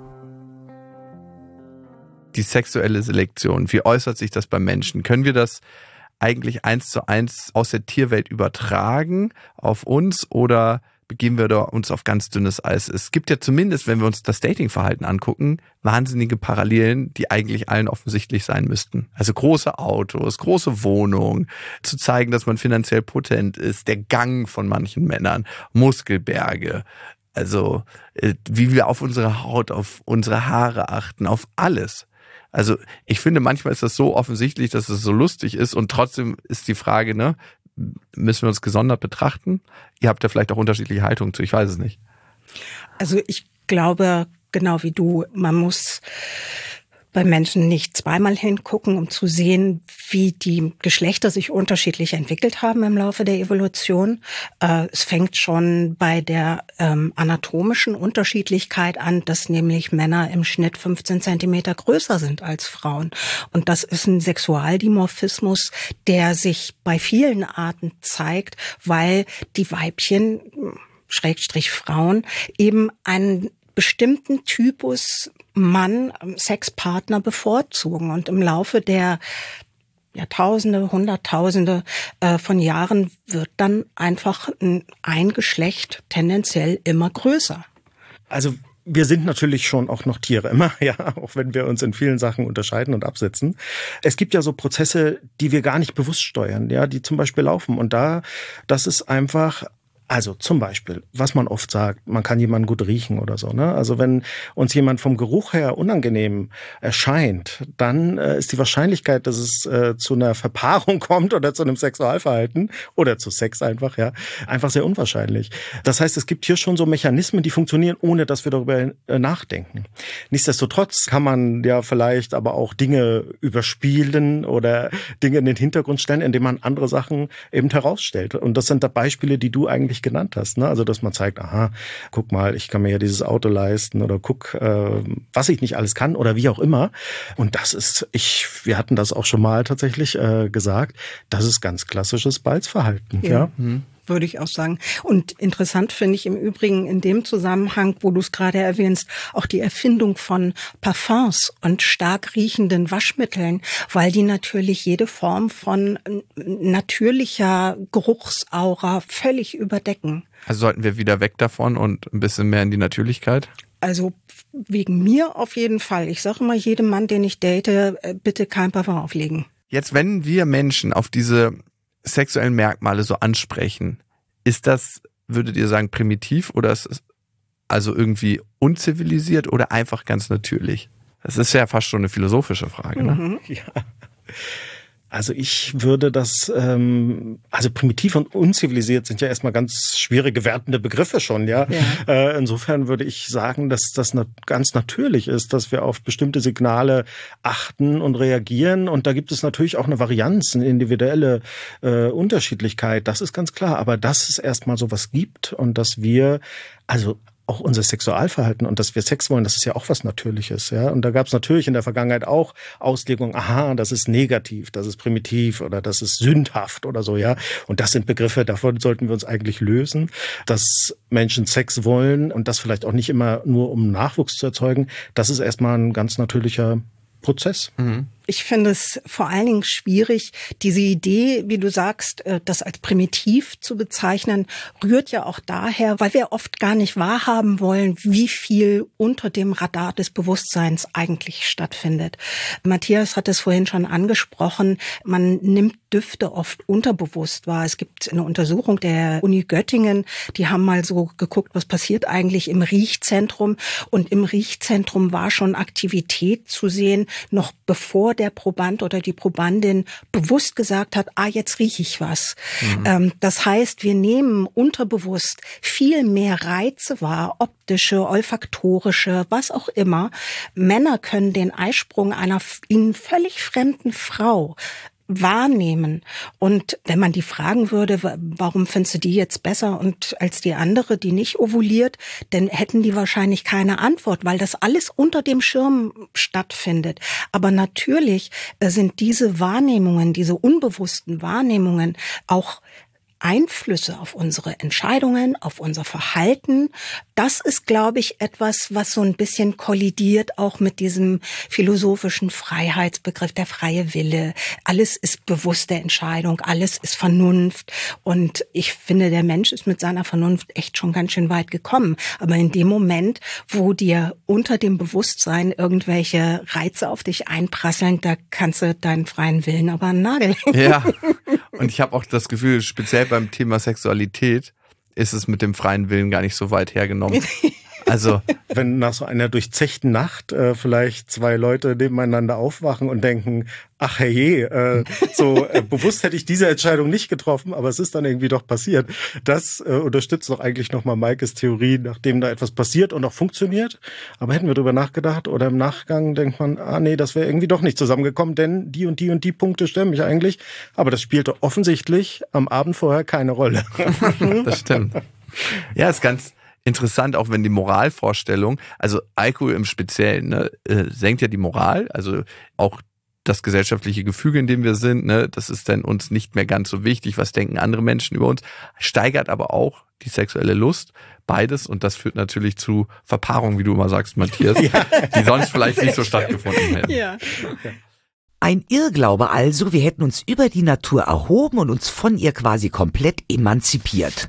Die sexuelle Selektion, wie äußert sich das beim Menschen? Können wir das eigentlich 1:1 aus der Tierwelt übertragen auf uns oder begeben wir da uns auf ganz dünnes Eis? Es gibt ja zumindest, wenn wir uns das Datingverhalten angucken, wahnsinnige Parallelen, die eigentlich allen offensichtlich sein müssten. Also große Autos, große Wohnungen, zu zeigen, dass man finanziell potent ist, der Gang von manchen Männern, Muskelberge, also wie wir auf unsere Haut, auf unsere Haare achten, auf alles. Also ich finde, manchmal ist das so offensichtlich, dass es so lustig ist und trotzdem ist die Frage, ne, müssen wir uns gesondert betrachten? Ihr habt ja vielleicht auch unterschiedliche Haltungen zu, ich weiß es nicht. Also ich glaube, genau wie du, man muss bei Menschen nicht zweimal hingucken, um zu sehen, wie die Geschlechter sich unterschiedlich entwickelt haben im Laufe der Evolution. Es fängt schon bei der anatomischen Unterschiedlichkeit an, dass nämlich Männer im Schnitt 15 Zentimeter größer sind als Frauen. Und das ist ein Sexualdimorphismus, der sich bei vielen Arten zeigt, weil die Weibchen, Schrägstrich Frauen, eben einen bestimmten Typus Mann, Sexpartner bevorzugen. Und im Laufe der Jahrtausende, Hunderttausende von Jahren wird dann einfach ein Geschlecht tendenziell immer größer. Also wir sind natürlich schon auch noch Tiere immer, ja, auch wenn wir uns in vielen Sachen unterscheiden und absetzen. Es gibt ja so Prozesse, die wir gar nicht bewusst steuern, ja, die zum Beispiel laufen. Und das ist einfach Also zum Beispiel, was man oft sagt, man kann jemanden gut riechen oder so, ne? Also wenn uns jemand vom Geruch her unangenehm erscheint, dann ist die Wahrscheinlichkeit, dass es zu einer Verpaarung kommt oder zu einem Sexualverhalten oder zu Sex einfach sehr unwahrscheinlich. Das heißt, es gibt hier schon so Mechanismen, die funktionieren, ohne dass wir darüber nachdenken. Nichtsdestotrotz kann man ja vielleicht aber auch Dinge überspielen oder Dinge in den Hintergrund stellen, indem man andere Sachen eben herausstellt. Und das sind da Beispiele, die du eigentlich genannt hast, ne? Also, dass man zeigt, aha, guck mal, ich kann mir ja dieses Auto leisten oder guck, was ich nicht alles kann oder wie auch immer. Und das ist, wir hatten das auch schon mal tatsächlich gesagt, das ist ganz klassisches Balzverhalten. Ja. Würde ich auch sagen. Und interessant finde ich im Übrigen in dem Zusammenhang, wo du es gerade erwähnst, auch die Erfindung von Parfums und stark riechenden Waschmitteln, weil die natürlich jede Form von natürlicher Geruchsaura völlig überdecken. Also sollten wir wieder weg davon und ein bisschen mehr in die Natürlichkeit? Also wegen mir auf jeden Fall. Ich sage immer jedem Mann, den ich date, bitte kein Parfum auflegen. Jetzt, wenn wir Menschen auf diese sexuellen Merkmale so ansprechen, ist das, würdet ihr sagen, primitiv oder ist es also irgendwie unzivilisiert oder einfach ganz natürlich? Das ist ja fast schon eine philosophische Frage, ne? Ja. Also ich würde das, also primitiv und unzivilisiert sind ja erstmal ganz schwierige wertende Begriffe schon, ja. Insofern würde ich sagen, dass das ganz natürlich ist, dass wir auf bestimmte Signale achten und reagieren. Und da gibt es natürlich auch eine Varianz, eine individuelle Unterschiedlichkeit. Das ist ganz klar. Aber dass es erstmal sowas gibt und dass wir, also auch unser Sexualverhalten und dass wir Sex wollen, das ist ja auch was Natürliches, ja. Und da gab es natürlich in der Vergangenheit auch Auslegungen, aha, das ist negativ, das ist primitiv oder das ist sündhaft oder so, ja. Und das sind Begriffe, davon sollten wir uns eigentlich lösen, dass Menschen Sex wollen und das vielleicht auch nicht immer nur, um Nachwuchs zu erzeugen. Das ist erstmal ein ganz natürlicher Prozess. Ich finde es vor allen Dingen schwierig, diese Idee, wie du sagst, das als primitiv zu bezeichnen, rührt ja auch daher, weil wir oft gar nicht wahrhaben wollen, wie viel unter dem Radar des Bewusstseins eigentlich stattfindet. Matthias hat es vorhin schon angesprochen, man nimmt Düfte oft unterbewusst wahr. Es gibt eine Untersuchung der Uni Göttingen, die haben mal so geguckt, was passiert eigentlich im Riechzentrum. Und im Riechzentrum war schon Aktivität zu sehen, noch bevor der Proband oder die Probandin bewusst gesagt hat, jetzt rieche ich was. Das heißt, wir nehmen unterbewusst viel mehr Reize wahr, optische, olfaktorische, was auch immer. Männer können den Eisprung einer ihnen völlig fremden Frau wahrnehmen. Und wenn man die fragen würde, warum findest du die jetzt besser und als die andere, die nicht ovuliert, dann hätten die wahrscheinlich keine Antwort, weil das alles unter dem Schirm stattfindet. Aber natürlich sind diese Wahrnehmungen, diese unbewussten Wahrnehmungen auch Einflüsse auf unsere Entscheidungen, auf unser Verhalten. Das ist, glaube ich, etwas, was so ein bisschen kollidiert auch mit diesem philosophischen Freiheitsbegriff, der freie Wille. Alles ist bewusste Entscheidung, alles ist Vernunft. Und ich finde, der Mensch ist mit seiner Vernunft echt schon ganz schön weit gekommen. Aber in dem Moment, wo dir unter dem Bewusstsein irgendwelche Reize auf dich einprasseln, da kannst du deinen freien Willen aber an den Nagel hängen. Ja, und ich habe auch das Gefühl, speziell beim Thema Sexualität ist es mit dem freien Willen gar nicht so weit hergenommen. Also wenn nach so einer durchzechten Nacht vielleicht zwei Leute nebeneinander aufwachen und denken, ach herrje, bewusst hätte ich diese Entscheidung nicht getroffen, aber es ist dann irgendwie doch passiert. Das unterstützt doch eigentlich nochmal Maikes Theorie, nachdem da etwas passiert und auch funktioniert. Aber hätten wir drüber nachgedacht oder im Nachgang denkt man, nee, das wäre irgendwie doch nicht zusammengekommen, denn die und die und die Punkte stören mich eigentlich. Aber das spielte offensichtlich am Abend vorher keine Rolle. Das stimmt. Ja, ist ganz interessant, auch wenn die Moralvorstellung, also Alkohol im Speziellen, ne, senkt ja die Moral, also auch das gesellschaftliche Gefüge, in dem wir sind, ne, das ist dann uns nicht mehr ganz so wichtig, was denken andere Menschen über uns, steigert aber auch die sexuelle Lust, beides, und das führt natürlich zu Verpaarungen, wie du immer sagst, Matthias, die sonst vielleicht nicht so stattgefunden hätten. Ja. Ein Irrglaube also, wir hätten uns über die Natur erhoben und uns von ihr quasi komplett emanzipiert.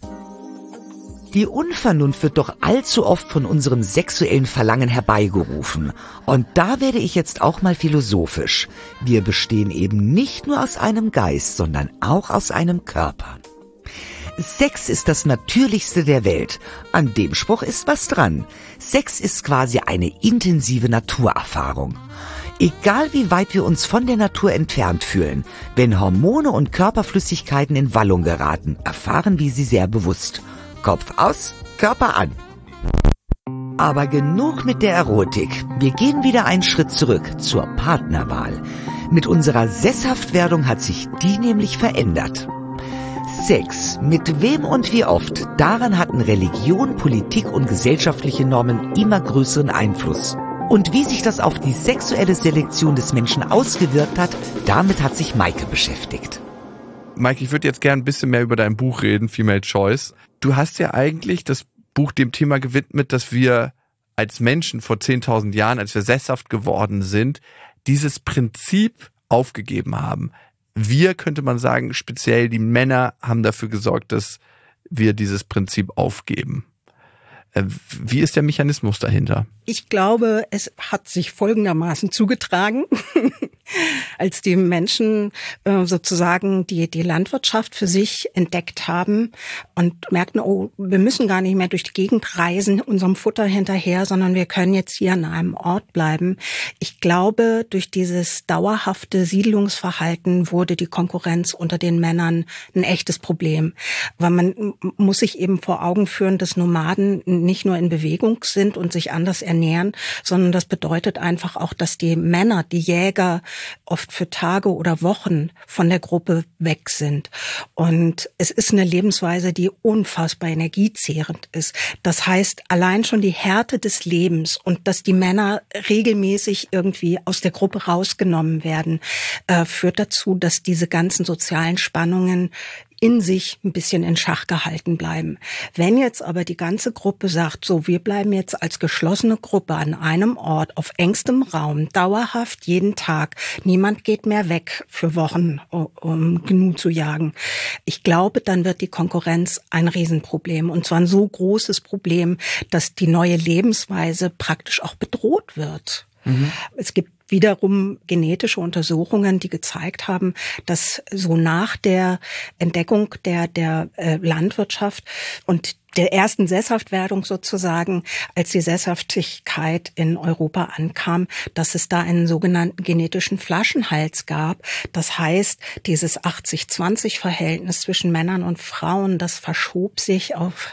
Die Unvernunft wird doch allzu oft von unserem sexuellen Verlangen herbeigerufen. Und da werde ich jetzt auch mal philosophisch. Wir bestehen eben nicht nur aus einem Geist, sondern auch aus einem Körper. Sex ist das Natürlichste der Welt. An dem Spruch ist was dran. Sex ist quasi eine intensive Naturerfahrung. Egal wie weit wir uns von der Natur entfernt fühlen, wenn Hormone und Körperflüssigkeiten in Wallung geraten, erfahren wir sie sehr bewusst. Kopf aus, Körper an. Aber genug mit der Erotik. Wir gehen wieder einen Schritt zurück zur Partnerwahl. Mit unserer Sesshaftwerdung hat sich die nämlich verändert. Sex, mit wem und wie oft, daran hatten Religion, Politik und gesellschaftliche Normen immer größeren Einfluss. Und wie sich das auf die sexuelle Selektion des Menschen ausgewirkt hat, damit hat sich Maike beschäftigt. Maike, ich würde jetzt gerne ein bisschen mehr über dein Buch reden, Female Choice. Du hast ja eigentlich das Buch dem Thema gewidmet, dass wir als Menschen vor 10.000 Jahren, als wir sesshaft geworden sind, dieses Prinzip aufgegeben haben. Wir, könnte man sagen, speziell die Männer haben dafür gesorgt, dass wir dieses Prinzip aufgeben. Wie ist der Mechanismus dahinter? Ich glaube, es hat sich folgendermaßen zugetragen. Als die Menschen sozusagen die Landwirtschaft für sich entdeckt haben und merkten, oh, wir müssen gar nicht mehr durch die Gegend reisen, unserem Futter hinterher, sondern wir können jetzt hier an einem Ort bleiben. Ich glaube, durch dieses dauerhafte Siedlungsverhalten wurde die Konkurrenz unter den Männern ein echtes Problem. Weil man muss sich eben vor Augen führen, dass Nomaden nicht nur in Bewegung sind und sich anders ernähren, sondern das bedeutet einfach auch, dass die Männer, die Jäger, oft für Tage oder Wochen von der Gruppe weg sind. Und es ist eine Lebensweise, die unfassbar energiezehrend ist. Das heißt, allein schon die Härte des Lebens und dass die Männer regelmäßig irgendwie aus der Gruppe rausgenommen werden, führt dazu, dass diese ganzen sozialen Spannungen in sich ein bisschen in Schach gehalten bleiben. Wenn jetzt aber die ganze Gruppe sagt, so, wir bleiben jetzt als geschlossene Gruppe an einem Ort, auf engstem Raum, dauerhaft, jeden Tag, niemand geht mehr weg für Wochen, um Gnu zu jagen. Ich glaube, dann wird die Konkurrenz ein Riesenproblem. Und zwar ein so großes Problem, dass die neue Lebensweise praktisch auch bedroht wird. Mhm. Es gibt wiederum genetische Untersuchungen, die gezeigt haben, dass so nach der Entdeckung der Landwirtschaft und der ersten Sesshaftwerdung sozusagen, als die Sesshaftigkeit in Europa ankam, dass es da einen sogenannten genetischen Flaschenhals gab. Das heißt, dieses 80-20-Verhältnis zwischen Männern und Frauen, das verschob sich auf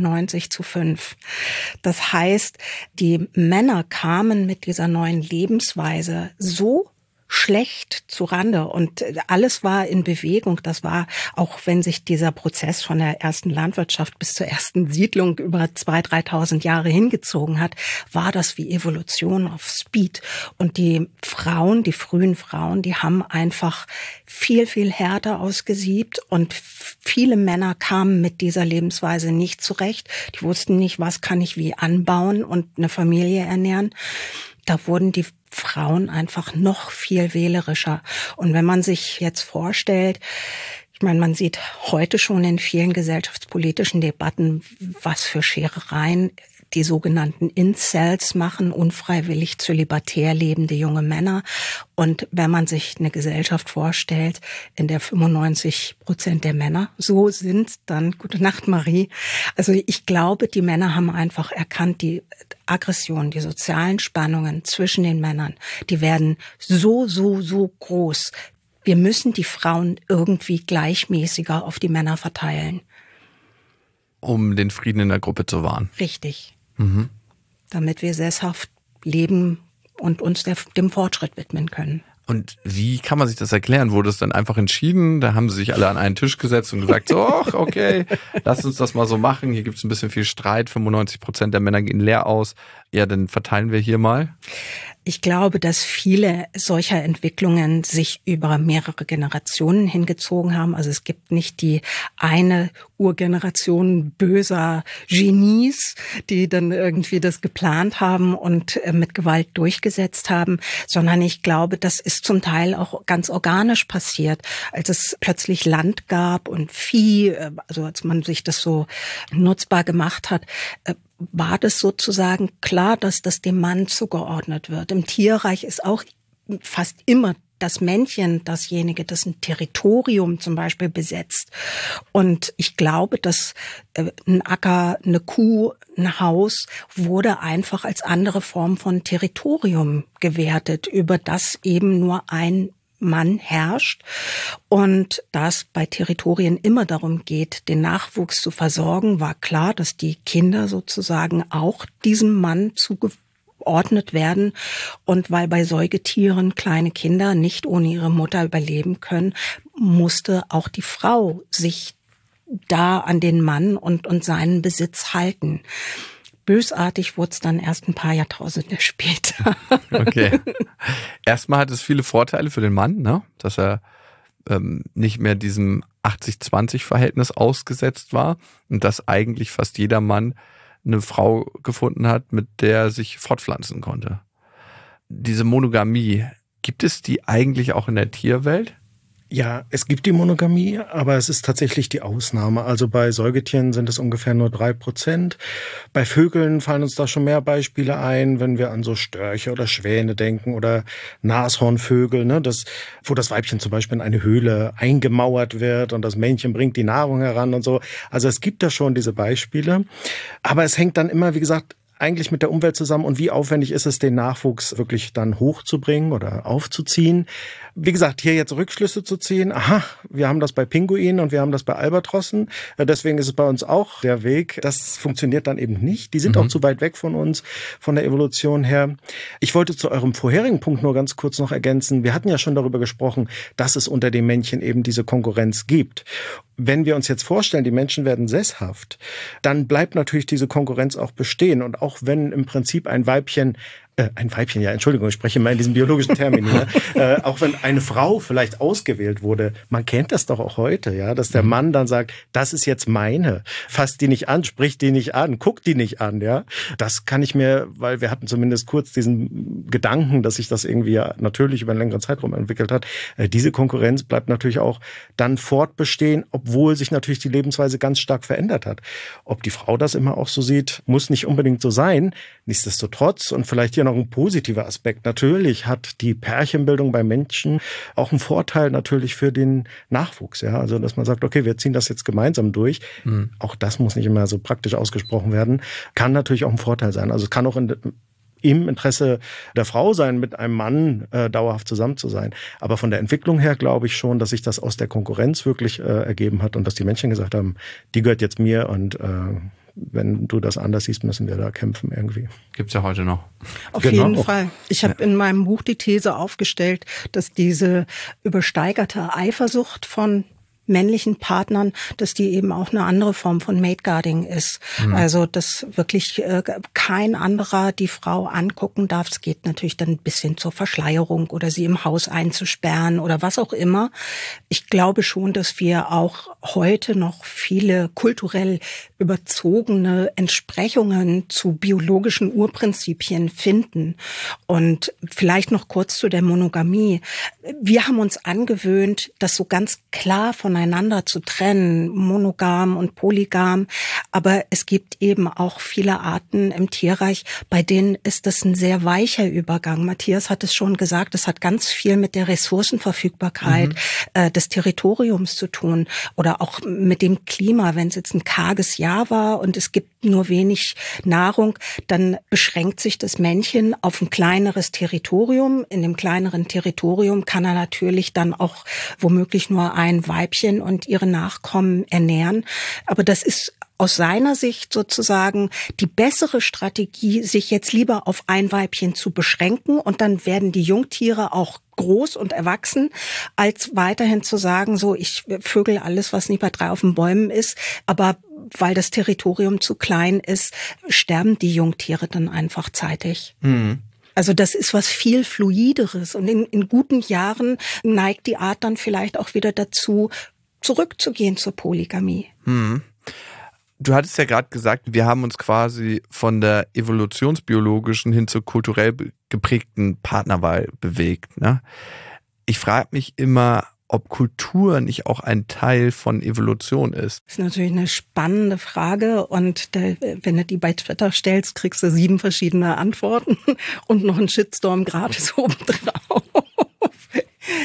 95:5. Das heißt, die Männer kamen mit dieser neuen Lebensweise so schlecht zurande und alles war in Bewegung. Das war, auch wenn sich dieser Prozess von der ersten Landwirtschaft bis zur ersten Siedlung über 2.000, 3.000 Jahre hingezogen hat, war das wie Evolution auf Speed. Und die Frauen, die frühen Frauen, die haben einfach viel, viel härter ausgesiebt und viele Männer kamen mit dieser Lebensweise nicht zurecht. Die wussten nicht, was kann ich wie anbauen und eine Familie ernähren. Da wurden die Frauen einfach noch viel wählerischer. Und wenn man sich jetzt vorstellt, ich meine, man sieht heute schon in vielen gesellschaftspolitischen Debatten, was für Scherereien die sogenannten Incels machen, unfreiwillig zölibatär lebende junge Männer. Und wenn man sich eine Gesellschaft vorstellt, in der 95% der Männer so sind, dann gute Nacht, Marie. Also ich glaube, die Männer haben einfach erkannt, die Aggression, die sozialen Spannungen zwischen den Männern, die werden so groß. Wir müssen die Frauen irgendwie gleichmäßiger auf die Männer verteilen. Um den Frieden in der Gruppe zu wahren. Richtig. Mhm. Damit wir sesshaft leben und uns dem Fortschritt widmen können. Und wie kann man sich das erklären? Wurde es dann einfach entschieden? Da haben sie sich alle an einen Tisch gesetzt und gesagt, so, okay, lass uns das mal so machen. Hier gibt es ein bisschen viel Streit. 95% der Männer gehen leer aus. Ja, dann verteilen wir hier mal. Ich glaube, dass viele solcher Entwicklungen sich über mehrere Generationen hingezogen haben. Also es gibt nicht die eine Urgeneration böser Genies, die dann irgendwie das geplant haben und mit Gewalt durchgesetzt haben, sondern ich glaube, das ist zum Teil auch ganz organisch passiert, als es plötzlich Land gab und Vieh, also als man sich das so nutzbar gemacht hat, war das sozusagen klar, dass das dem Mann zugeordnet wird. Im Tierreich ist auch fast immer das Männchen dasjenige, das ein Territorium zum Beispiel besetzt. Und ich glaube, dass ein Acker, eine Kuh, ein Haus wurde einfach als andere Form von Territorium gewertet, über das eben nur ein Mann herrscht. Und da es bei Territorien immer darum geht, den Nachwuchs zu versorgen, war klar, dass die Kinder sozusagen auch diesem Mann zugeordnet werden. Und weil bei Säugetieren kleine Kinder nicht ohne ihre Mutter überleben können, musste auch die Frau sich da an den Mann und seinen Besitz halten. Bösartig wurde es dann erst ein paar Jahrtausende später. Okay. Erstmal hat es viele Vorteile für den Mann, ne? Dass er nicht mehr diesem 80-20-Verhältnis ausgesetzt war und dass eigentlich fast jeder Mann eine Frau gefunden hat, mit der er sich fortpflanzen konnte. Diese Monogamie, gibt es die eigentlich auch in der Tierwelt? Ja, es gibt die Monogamie, aber es ist tatsächlich die Ausnahme. Also bei Säugetieren sind es ungefähr nur 3%. Bei Vögeln fallen uns da schon mehr Beispiele ein, wenn wir an so Störche oder Schwäne denken oder Nashornvögel, ne, wo das Weibchen zum Beispiel in eine Höhle eingemauert wird und das Männchen bringt die Nahrung heran und so. Also es gibt da schon diese Beispiele. Aber es hängt dann immer, wie gesagt, eigentlich mit der Umwelt zusammen und wie aufwendig ist es, den Nachwuchs wirklich dann hochzubringen oder aufzuziehen. Wie gesagt, hier jetzt Rückschlüsse zu ziehen. Aha, wir haben das bei Pinguinen und wir haben das bei Albatrossen. Deswegen ist es bei uns auch der Weg. Das funktioniert dann eben nicht. Die sind auch zu weit weg von uns, von der Evolution her. Ich wollte zu eurem vorherigen Punkt nur ganz kurz noch ergänzen. Wir hatten ja schon darüber gesprochen, dass es unter den Männchen eben diese Konkurrenz gibt. Wenn wir uns jetzt vorstellen, die Menschen werden sesshaft, dann bleibt natürlich diese Konkurrenz auch bestehen. Und auch wenn im Prinzip ein Weibchen, ja, Entschuldigung, ich spreche mal in diesem biologischen Termini, ne? Auch wenn eine Frau vielleicht ausgewählt wurde, man kennt das doch auch heute, ja, dass der Mann dann sagt, das ist jetzt meine, fasst die nicht an, spricht die nicht an, guckt die nicht an, ja. Das kann ich mir, weil wir hatten zumindest kurz diesen Gedanken, dass sich das irgendwie ja natürlich über einen längeren Zeitraum entwickelt hat. Diese Konkurrenz bleibt natürlich auch dann fortbestehen, obwohl sich natürlich die Lebensweise ganz stark verändert hat. Ob die Frau das immer auch so sieht, muss nicht unbedingt so sein. Nichtsdestotrotz, und vielleicht hier noch ein positiver Aspekt, natürlich hat die Pärchenbildung bei Menschen auch einen Vorteil natürlich für den Nachwuchs. Ja? Also dass man sagt, okay, wir ziehen das jetzt gemeinsam durch. Auch das muss nicht immer so praktisch ausgesprochen werden. Kann natürlich auch ein Vorteil sein. Also es kann auch im Interesse der Frau sein, mit einem Mann dauerhaft zusammen zu sein. Aber von der Entwicklung her glaube ich schon, dass sich das aus der Konkurrenz wirklich ergeben hat und dass die Menschen gesagt haben, die gehört jetzt mir und wenn du das anders siehst, müssen wir da kämpfen irgendwie. Gibt's ja heute noch. Auf jeden Fall. Ich habe in meinem Buch die These aufgestellt, dass diese übersteigerte Eifersucht von männlichen Partnern, dass die eben auch eine andere Form von Maidguarding ist. Also, dass wirklich kein anderer die Frau angucken darf. Es geht natürlich dann bis hin zur Verschleierung oder sie im Haus einzusperren oder was auch immer. Ich glaube schon, dass wir auch heute noch viele kulturell überzogene Entsprechungen zu biologischen Urprinzipien finden. Und vielleicht noch kurz zu der Monogamie. Wir haben uns angewöhnt, das so ganz klar voneinander zu trennen, monogam und polygam. Aber es gibt eben auch viele Arten im Tierreich, bei denen ist das ein sehr weicher Übergang. Matthias hat es schon gesagt, es hat ganz viel mit der Ressourcenverfügbarkeit des Territoriums zu tun oder auch mit dem Klima. Wenn es jetzt ein karges Jahr war und es gibt nur wenig Nahrung, dann beschränkt sich das Männchen auf ein kleineres Territorium. In dem kleineren Territorium kann er natürlich dann auch womöglich nur ein Weibchen und ihre Nachkommen ernähren. Aber das ist aus seiner Sicht sozusagen die bessere Strategie, sich jetzt lieber auf ein Weibchen zu beschränken und dann werden die Jungtiere auch groß und erwachsen, als weiterhin zu sagen, so ich vögel alles, was nicht bei 3 auf den Bäumen ist, aber weil das Territorium zu klein ist, sterben die Jungtiere dann einfach zeitig. Also das ist was viel Fluideres und in guten Jahren neigt die Art dann vielleicht auch wieder dazu, zurückzugehen zur Polygamie. Du hattest ja gerade gesagt, wir haben uns quasi von der evolutionsbiologischen hin zur kulturell geprägten Partnerwahl bewegt. Ne? Ich frage mich immer, ob Kultur nicht auch ein Teil von Evolution ist. Das ist natürlich eine spannende Frage und wenn du die bei Twitter stellst, kriegst du 7 verschiedene Antworten und noch einen Shitstorm gratis obendrauf.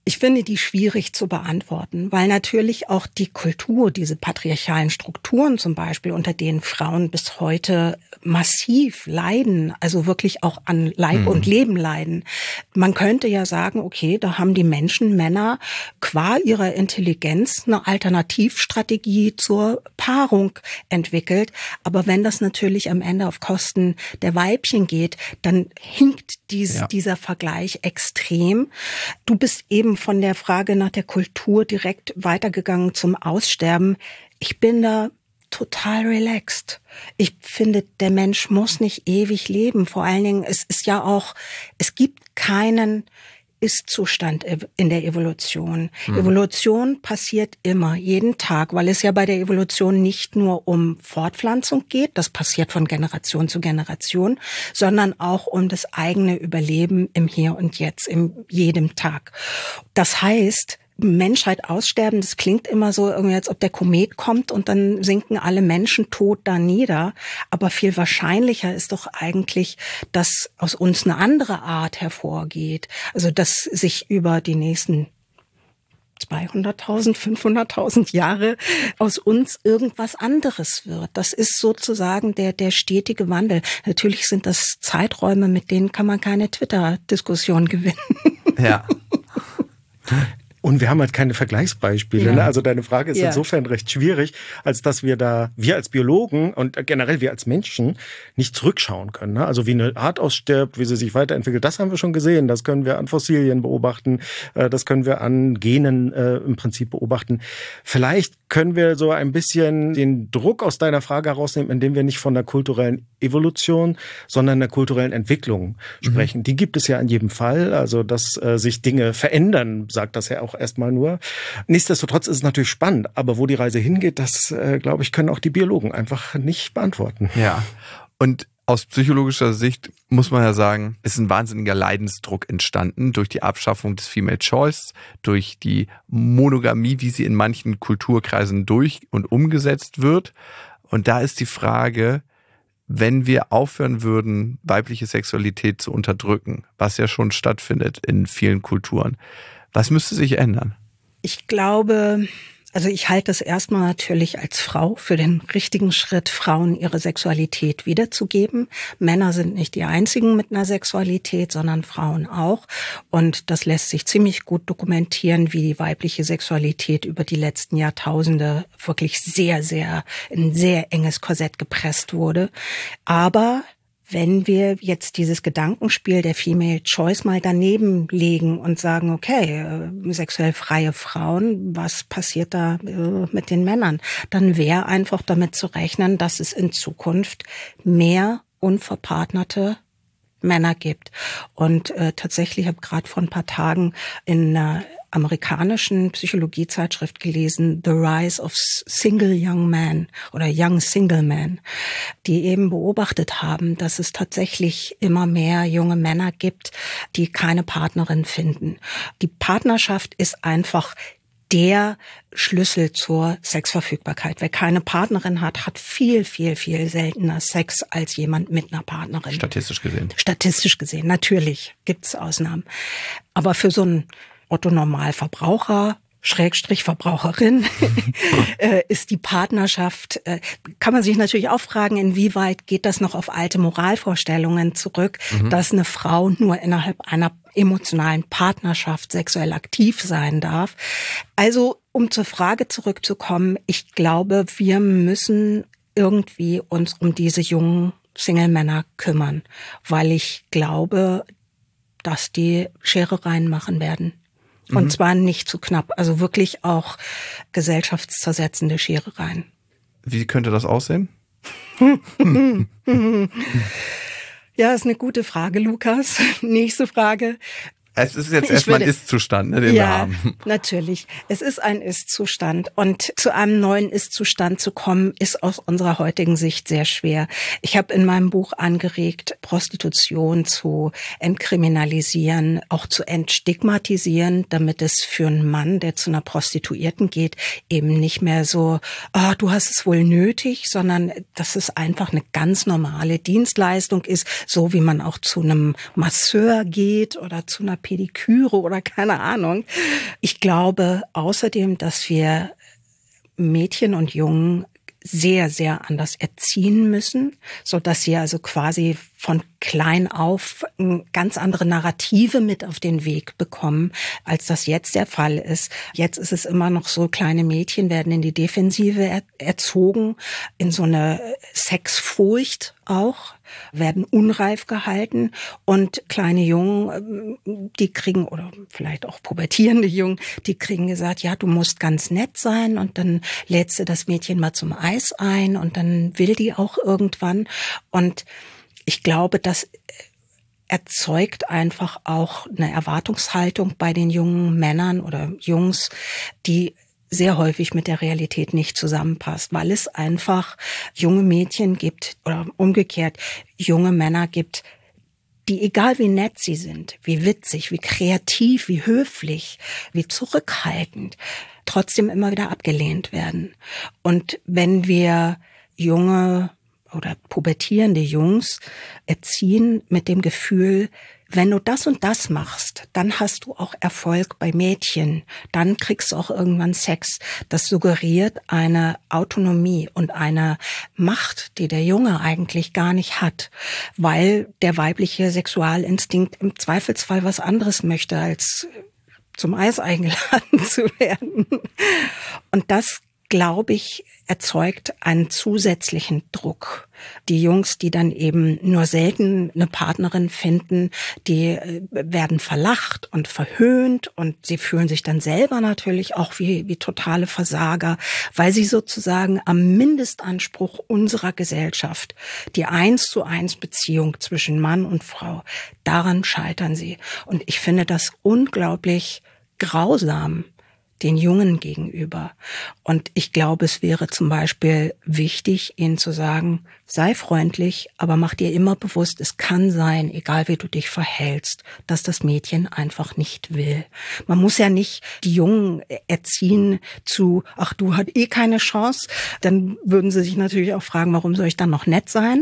Ich finde die schwierig zu beantworten, weil natürlich auch die Kultur, diese patriarchalen Strukturen zum Beispiel, unter denen Frauen bis heute massiv leiden, also wirklich auch an Leib und Leben leiden. Man könnte ja sagen, okay, da haben die Menschen, Männer, qua ihrer Intelligenz eine Alternativstrategie zur Paarung entwickelt. Aber wenn das natürlich am Ende auf Kosten der Weibchen geht, dann hinkt dieser Vergleich extrem. Du bist eben von der Frage nach der Kultur direkt weitergegangen zum Aussterben. Ich bin da total relaxed. Ich finde, der Mensch muss nicht ewig leben. Vor allen Dingen, es gibt keinen Ist-Zustand in der Evolution. Evolution passiert immer, jeden Tag, weil es ja bei der Evolution nicht nur um Fortpflanzung geht, das passiert von Generation zu Generation, sondern auch um das eigene Überleben im Hier und Jetzt, in jedem Tag. Das heißt, Menschheit aussterben, das klingt immer so irgendwie, als ob der Komet kommt und dann sinken alle Menschen tot da nieder. Aber viel wahrscheinlicher ist doch eigentlich, dass aus uns eine andere Art hervorgeht. Also, dass sich über die nächsten 200.000, 500.000 Jahre aus uns irgendwas anderes wird. Das ist sozusagen der stetige Wandel. Natürlich sind das Zeiträume, mit denen kann man keine Twitter-Diskussion gewinnen. Ja. Und wir haben halt keine Vergleichsbeispiele. Ja. Ne? Also deine Frage ist insofern recht schwierig, als dass wir als Biologen und generell wir als Menschen nicht zurückschauen können. Ne? Also wie eine Art ausstirbt, wie sie sich weiterentwickelt, das haben wir schon gesehen. Das können wir an Fossilien beobachten. Das können wir an Genen im Prinzip beobachten. Vielleicht können wir so ein bisschen den Druck aus deiner Frage herausnehmen, indem wir nicht von der kulturellen Evolution, sondern der kulturellen Entwicklung sprechen. Die gibt es ja in jedem Fall. Also dass sich Dinge verändern, sagt das ja auch erstmal nur. Nichtsdestotrotz ist es natürlich spannend, aber wo die Reise hingeht, das, glaube ich, können auch die Biologen einfach nicht beantworten. Ja, und aus psychologischer Sicht muss man ja sagen, ist ein wahnsinniger Leidensdruck entstanden durch die Abschaffung des Female Choice, durch die Monogamie, wie sie in manchen Kulturkreisen durch und umgesetzt wird. Und da ist die Frage, wenn wir aufhören würden, weibliche Sexualität zu unterdrücken, was ja schon stattfindet in vielen Kulturen, was müsste sich ändern? Ich glaube, also ich halte es erstmal natürlich als Frau für den richtigen Schritt, Frauen ihre Sexualität wiederzugeben. Männer sind nicht die einzigen mit einer Sexualität, sondern Frauen auch. Und das lässt sich ziemlich gut dokumentieren, wie die weibliche Sexualität über die letzten Jahrtausende wirklich sehr, sehr in ein sehr enges Korsett gepresst wurde. Aber wenn wir jetzt dieses Gedankenspiel der Female Choice mal daneben legen und sagen, okay, sexuell freie Frauen, was passiert da mit den Männern? Dann wäre einfach damit zu rechnen, dass es in Zukunft mehr unverpartnerte Männer gibt. Und tatsächlich habe ich gerade vor ein paar Tagen in einer amerikanischen Psychologiezeitschrift gelesen, The Rise of Single Young Men oder Young Single Men, die eben beobachtet haben, dass es tatsächlich immer mehr junge Männer gibt, die keine Partnerin finden. Die Partnerschaft ist einfach der Schlüssel zur Sexverfügbarkeit. Wer keine Partnerin hat, hat viel, viel, viel seltener Sex als jemand mit einer Partnerin. Statistisch gesehen. Statistisch gesehen, natürlich gibt's Ausnahmen. Aber für so einen Otto-Normalverbraucher, Verbraucherin, ist die Partnerschaft, kann man sich natürlich auch fragen, inwieweit geht das noch auf alte Moralvorstellungen zurück, dass eine Frau nur innerhalb einer emotionalen Partnerschaft sexuell aktiv sein darf. Also, um zur Frage zurückzukommen, ich glaube, wir müssen irgendwie uns um diese jungen Single-Männer kümmern, weil ich glaube, dass die Schere reinmachen werden. Und zwar nicht zu knapp, also wirklich auch gesellschaftszersetzende Schere rein. Wie könnte das aussehen? Ja, ist eine gute Frage, Lukas. Nächste Frage. Es ist jetzt erstmal ein Ist-Zustand, ne, den wir haben. Ja, natürlich. Es ist ein Ist-Zustand. Und zu einem neuen Ist-Zustand zu kommen, ist aus unserer heutigen Sicht sehr schwer. Ich habe in meinem Buch angeregt, Prostitution zu entkriminalisieren, auch zu entstigmatisieren, damit es für einen Mann, der zu einer Prostituierten geht, eben nicht mehr so, du hast es wohl nötig, sondern dass es einfach eine ganz normale Dienstleistung ist, so wie man auch zu einem Masseur geht oder zu einer Pediküre oder keine Ahnung. Ich glaube außerdem, dass wir Mädchen und Jungen sehr, sehr anders erziehen müssen, so dass sie also quasi von klein auf ganz andere Narrative mit auf den Weg bekommen, als das jetzt der Fall ist. Jetzt ist es immer noch so, kleine Mädchen werden in die Defensive erzogen, in so eine Sexfurcht auch, werden unreif gehalten und kleine Jungen, die kriegen, oder vielleicht auch pubertierende Jungen, die kriegen gesagt, ja, du musst ganz nett sein und dann lädst du das Mädchen mal zum Eis ein und dann will die auch irgendwann. Und ich glaube, das erzeugt einfach auch eine Erwartungshaltung bei den jungen Männern oder Jungs, die sehr häufig mit der Realität nicht zusammenpasst, weil es einfach junge Mädchen gibt oder umgekehrt junge Männer gibt, die, egal wie nett sie sind, wie witzig, wie kreativ, wie höflich, wie zurückhaltend, trotzdem immer wieder abgelehnt werden. Und wenn wir junge oder pubertierende Jungs erziehen mit dem Gefühl, wenn du das und das machst, dann hast du auch Erfolg bei Mädchen, dann kriegst du auch irgendwann Sex. Das suggeriert eine Autonomie und eine Macht, die der Junge eigentlich gar nicht hat, weil der weibliche Sexualinstinkt im Zweifelsfall was anderes möchte, als zum Eis eingeladen zu werden. Und das, glaube ich, erzeugt einen zusätzlichen Druck. Die Jungs, die dann eben nur selten eine Partnerin finden, die werden verlacht und verhöhnt und sie fühlen sich dann selber natürlich auch wie totale Versager, weil sie sozusagen am Mindestanspruch unserer Gesellschaft, die 1:1 Beziehung zwischen Mann und Frau, daran scheitern sie. Und ich finde das unglaublich grausam den Jungen gegenüber. Und ich glaube, es wäre zum Beispiel wichtig, ihnen zu sagen, sei freundlich, aber mach dir immer bewusst, es kann sein, egal wie du dich verhältst, dass das Mädchen einfach nicht will. Man muss ja nicht die Jungen erziehen zu, ach, du hast eh keine Chance. Dann würden sie sich natürlich auch fragen, warum soll ich dann noch nett sein?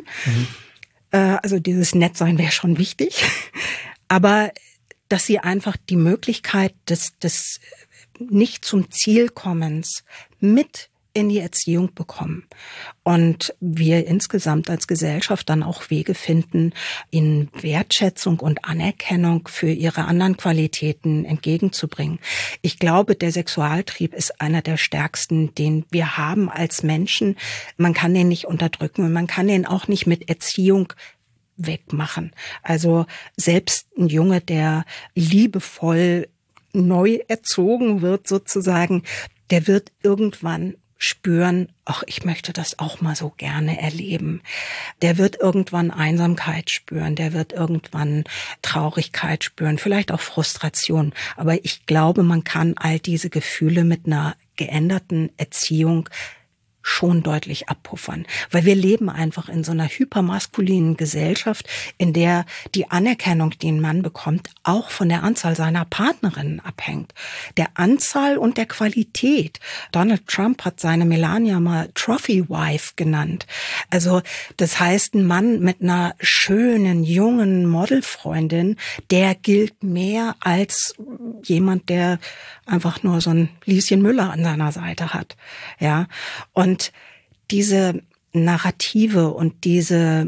Also dieses Nettsein wäre schon wichtig. Aber dass sie einfach die Möglichkeit des nicht zum Ziel kommens mit in die Erziehung bekommen. Und wir insgesamt als Gesellschaft dann auch Wege finden, ihnen Wertschätzung und Anerkennung für ihre anderen Qualitäten entgegenzubringen. Ich glaube, der Sexualtrieb ist einer der stärksten, den wir haben als Menschen. Man kann den nicht unterdrücken und man kann den auch nicht mit Erziehung wegmachen. Also selbst ein Junge, der liebevoll neu erzogen wird sozusagen, der wird irgendwann spüren, ach, ich möchte das auch mal so gerne erleben. Der wird irgendwann Einsamkeit spüren, der wird irgendwann Traurigkeit spüren, vielleicht auch Frustration. Aber ich glaube, man kann all diese Gefühle mit einer geänderten Erziehung schon deutlich abpuffern. Weil wir leben einfach in so einer hypermaskulinen Gesellschaft, in der die Anerkennung, die ein Mann bekommt, auch von der Anzahl seiner Partnerinnen abhängt. Der Anzahl und der Qualität. Donald Trump hat seine Melania mal Trophy Wife genannt. Also das heißt, ein Mann mit einer schönen, jungen Modelfreundin, der gilt mehr als jemand, der einfach nur so ein Lieschen Müller an seiner Seite hat. Ja, und diese Narrative und diese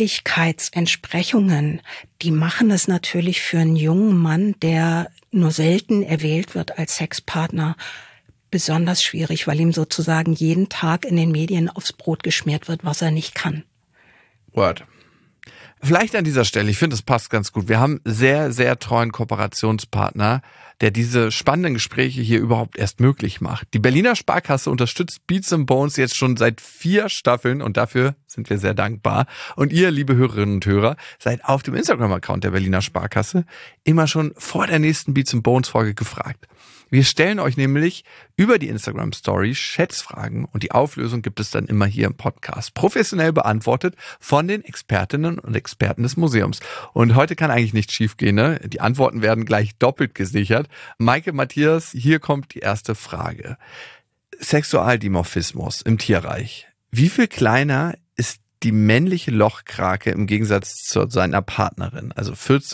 Männlichkeitsentsprechungen, die machen es natürlich für einen jungen Mann, der nur selten erwählt wird als Sexpartner, besonders schwierig, weil ihm sozusagen jeden Tag in den Medien aufs Brot geschmiert wird, was er nicht kann. Word. Vielleicht an dieser Stelle, ich finde, es passt ganz gut. Wir haben sehr, sehr treuen Kooperationspartner, der diese spannenden Gespräche hier überhaupt erst möglich macht. Die Berliner Sparkasse unterstützt Beats & Bones jetzt schon seit 4 Staffeln und dafür sind wir sehr dankbar. Und ihr, liebe Hörerinnen und Hörer, seid auf dem Instagram-Account der Berliner Sparkasse immer schon vor der nächsten Beats & Bones Folge gefragt. Wir stellen euch nämlich über die Instagram-Story Schätzfragen und die Auflösung gibt es dann immer hier im Podcast. Professionell beantwortet von den Expertinnen und Experten des Museums. Und heute kann eigentlich nichts schiefgehen, ne? Die Antworten werden gleich doppelt gesichert. Maike, Matthias, hier kommt die erste Frage. Sexualdimorphismus im Tierreich. Wie viel kleiner ist die männliche Lochkrake im Gegensatz zu seiner Partnerin? Also 40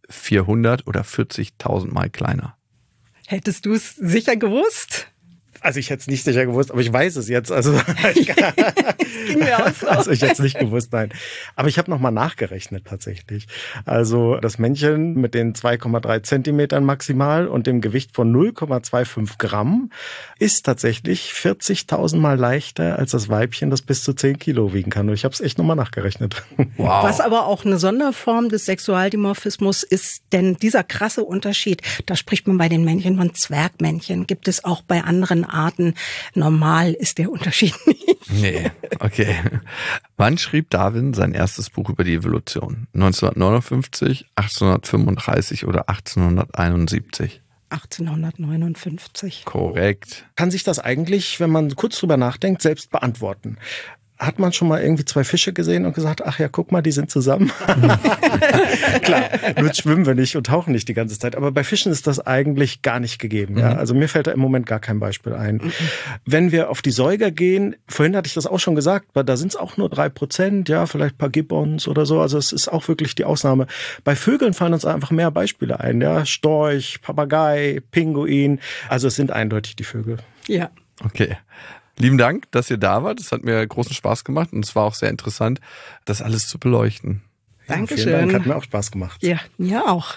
400 oder 40.000 Mal kleiner. Hättest du es sicher gewusst? Also ich hätte es nicht sicher gewusst, aber ich weiß es jetzt. Also ging mir auch so. Also ich hätte es nicht gewusst, nein. Aber ich habe nochmal nachgerechnet tatsächlich. Also das Männchen mit den 2,3 Zentimetern maximal und dem Gewicht von 0,25 Gramm ist tatsächlich 40.000 Mal leichter als das Weibchen, das bis zu 10 Kilo wiegen kann. Und ich habe es echt nochmal nachgerechnet. Wow. Was aber auch eine Sonderform des Sexualdimorphismus ist, denn dieser krasse Unterschied, da spricht man bei den Männchen von Zwergmännchen, gibt es auch bei anderen Arten. Normal ist der Unterschied nicht. Nee, okay. Wann schrieb Darwin sein erstes Buch über die Evolution? 1959, 1835 oder 1871? 1859. Korrekt. Kann sich das eigentlich, wenn man kurz drüber nachdenkt, selbst beantworten? Hat man schon mal irgendwie 2 Fische gesehen und gesagt, ach ja, guck mal, die sind zusammen? Klar, nur schwimmen wir nicht und tauchen nicht die ganze Zeit. Aber bei Fischen ist das eigentlich gar nicht gegeben. Ja? Also mir fällt da im Moment gar kein Beispiel ein. Wenn wir auf die Säuger gehen, vorhin hatte ich das auch schon gesagt, weil da sind es auch nur 3%, ja, vielleicht ein paar Gibbons oder so. Also es ist auch wirklich die Ausnahme. Bei Vögeln fallen uns einfach mehr Beispiele ein. Ja? Storch, Papagei, Pinguin. Also es sind eindeutig die Vögel. Ja. Okay. Lieben Dank, dass ihr da wart. Es hat mir großen Spaß gemacht und es war auch sehr interessant, das alles zu beleuchten. Dankeschön. Vielen Dank, hat mir auch Spaß gemacht. Ja, mir auch.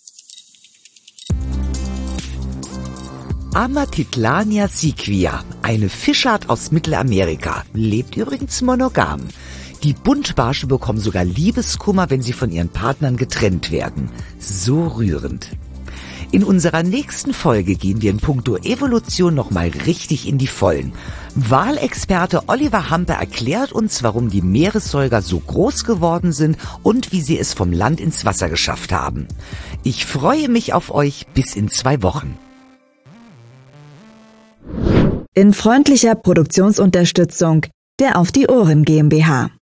Amatitlania sequia, eine Fischart aus Mittelamerika, lebt übrigens monogam. Die Buntbarsche bekommen sogar Liebeskummer, wenn sie von ihren Partnern getrennt werden. So rührend. In unserer nächsten Folge gehen wir in puncto Evolution nochmal richtig in die Vollen. Walexperte Oliver Hampe erklärt uns, warum die Meeressäuger so groß geworden sind und wie sie es vom Land ins Wasser geschafft haben. Ich freue mich auf euch bis in 2 Wochen. In freundlicher Produktionsunterstützung der Auf die Ohren GmbH.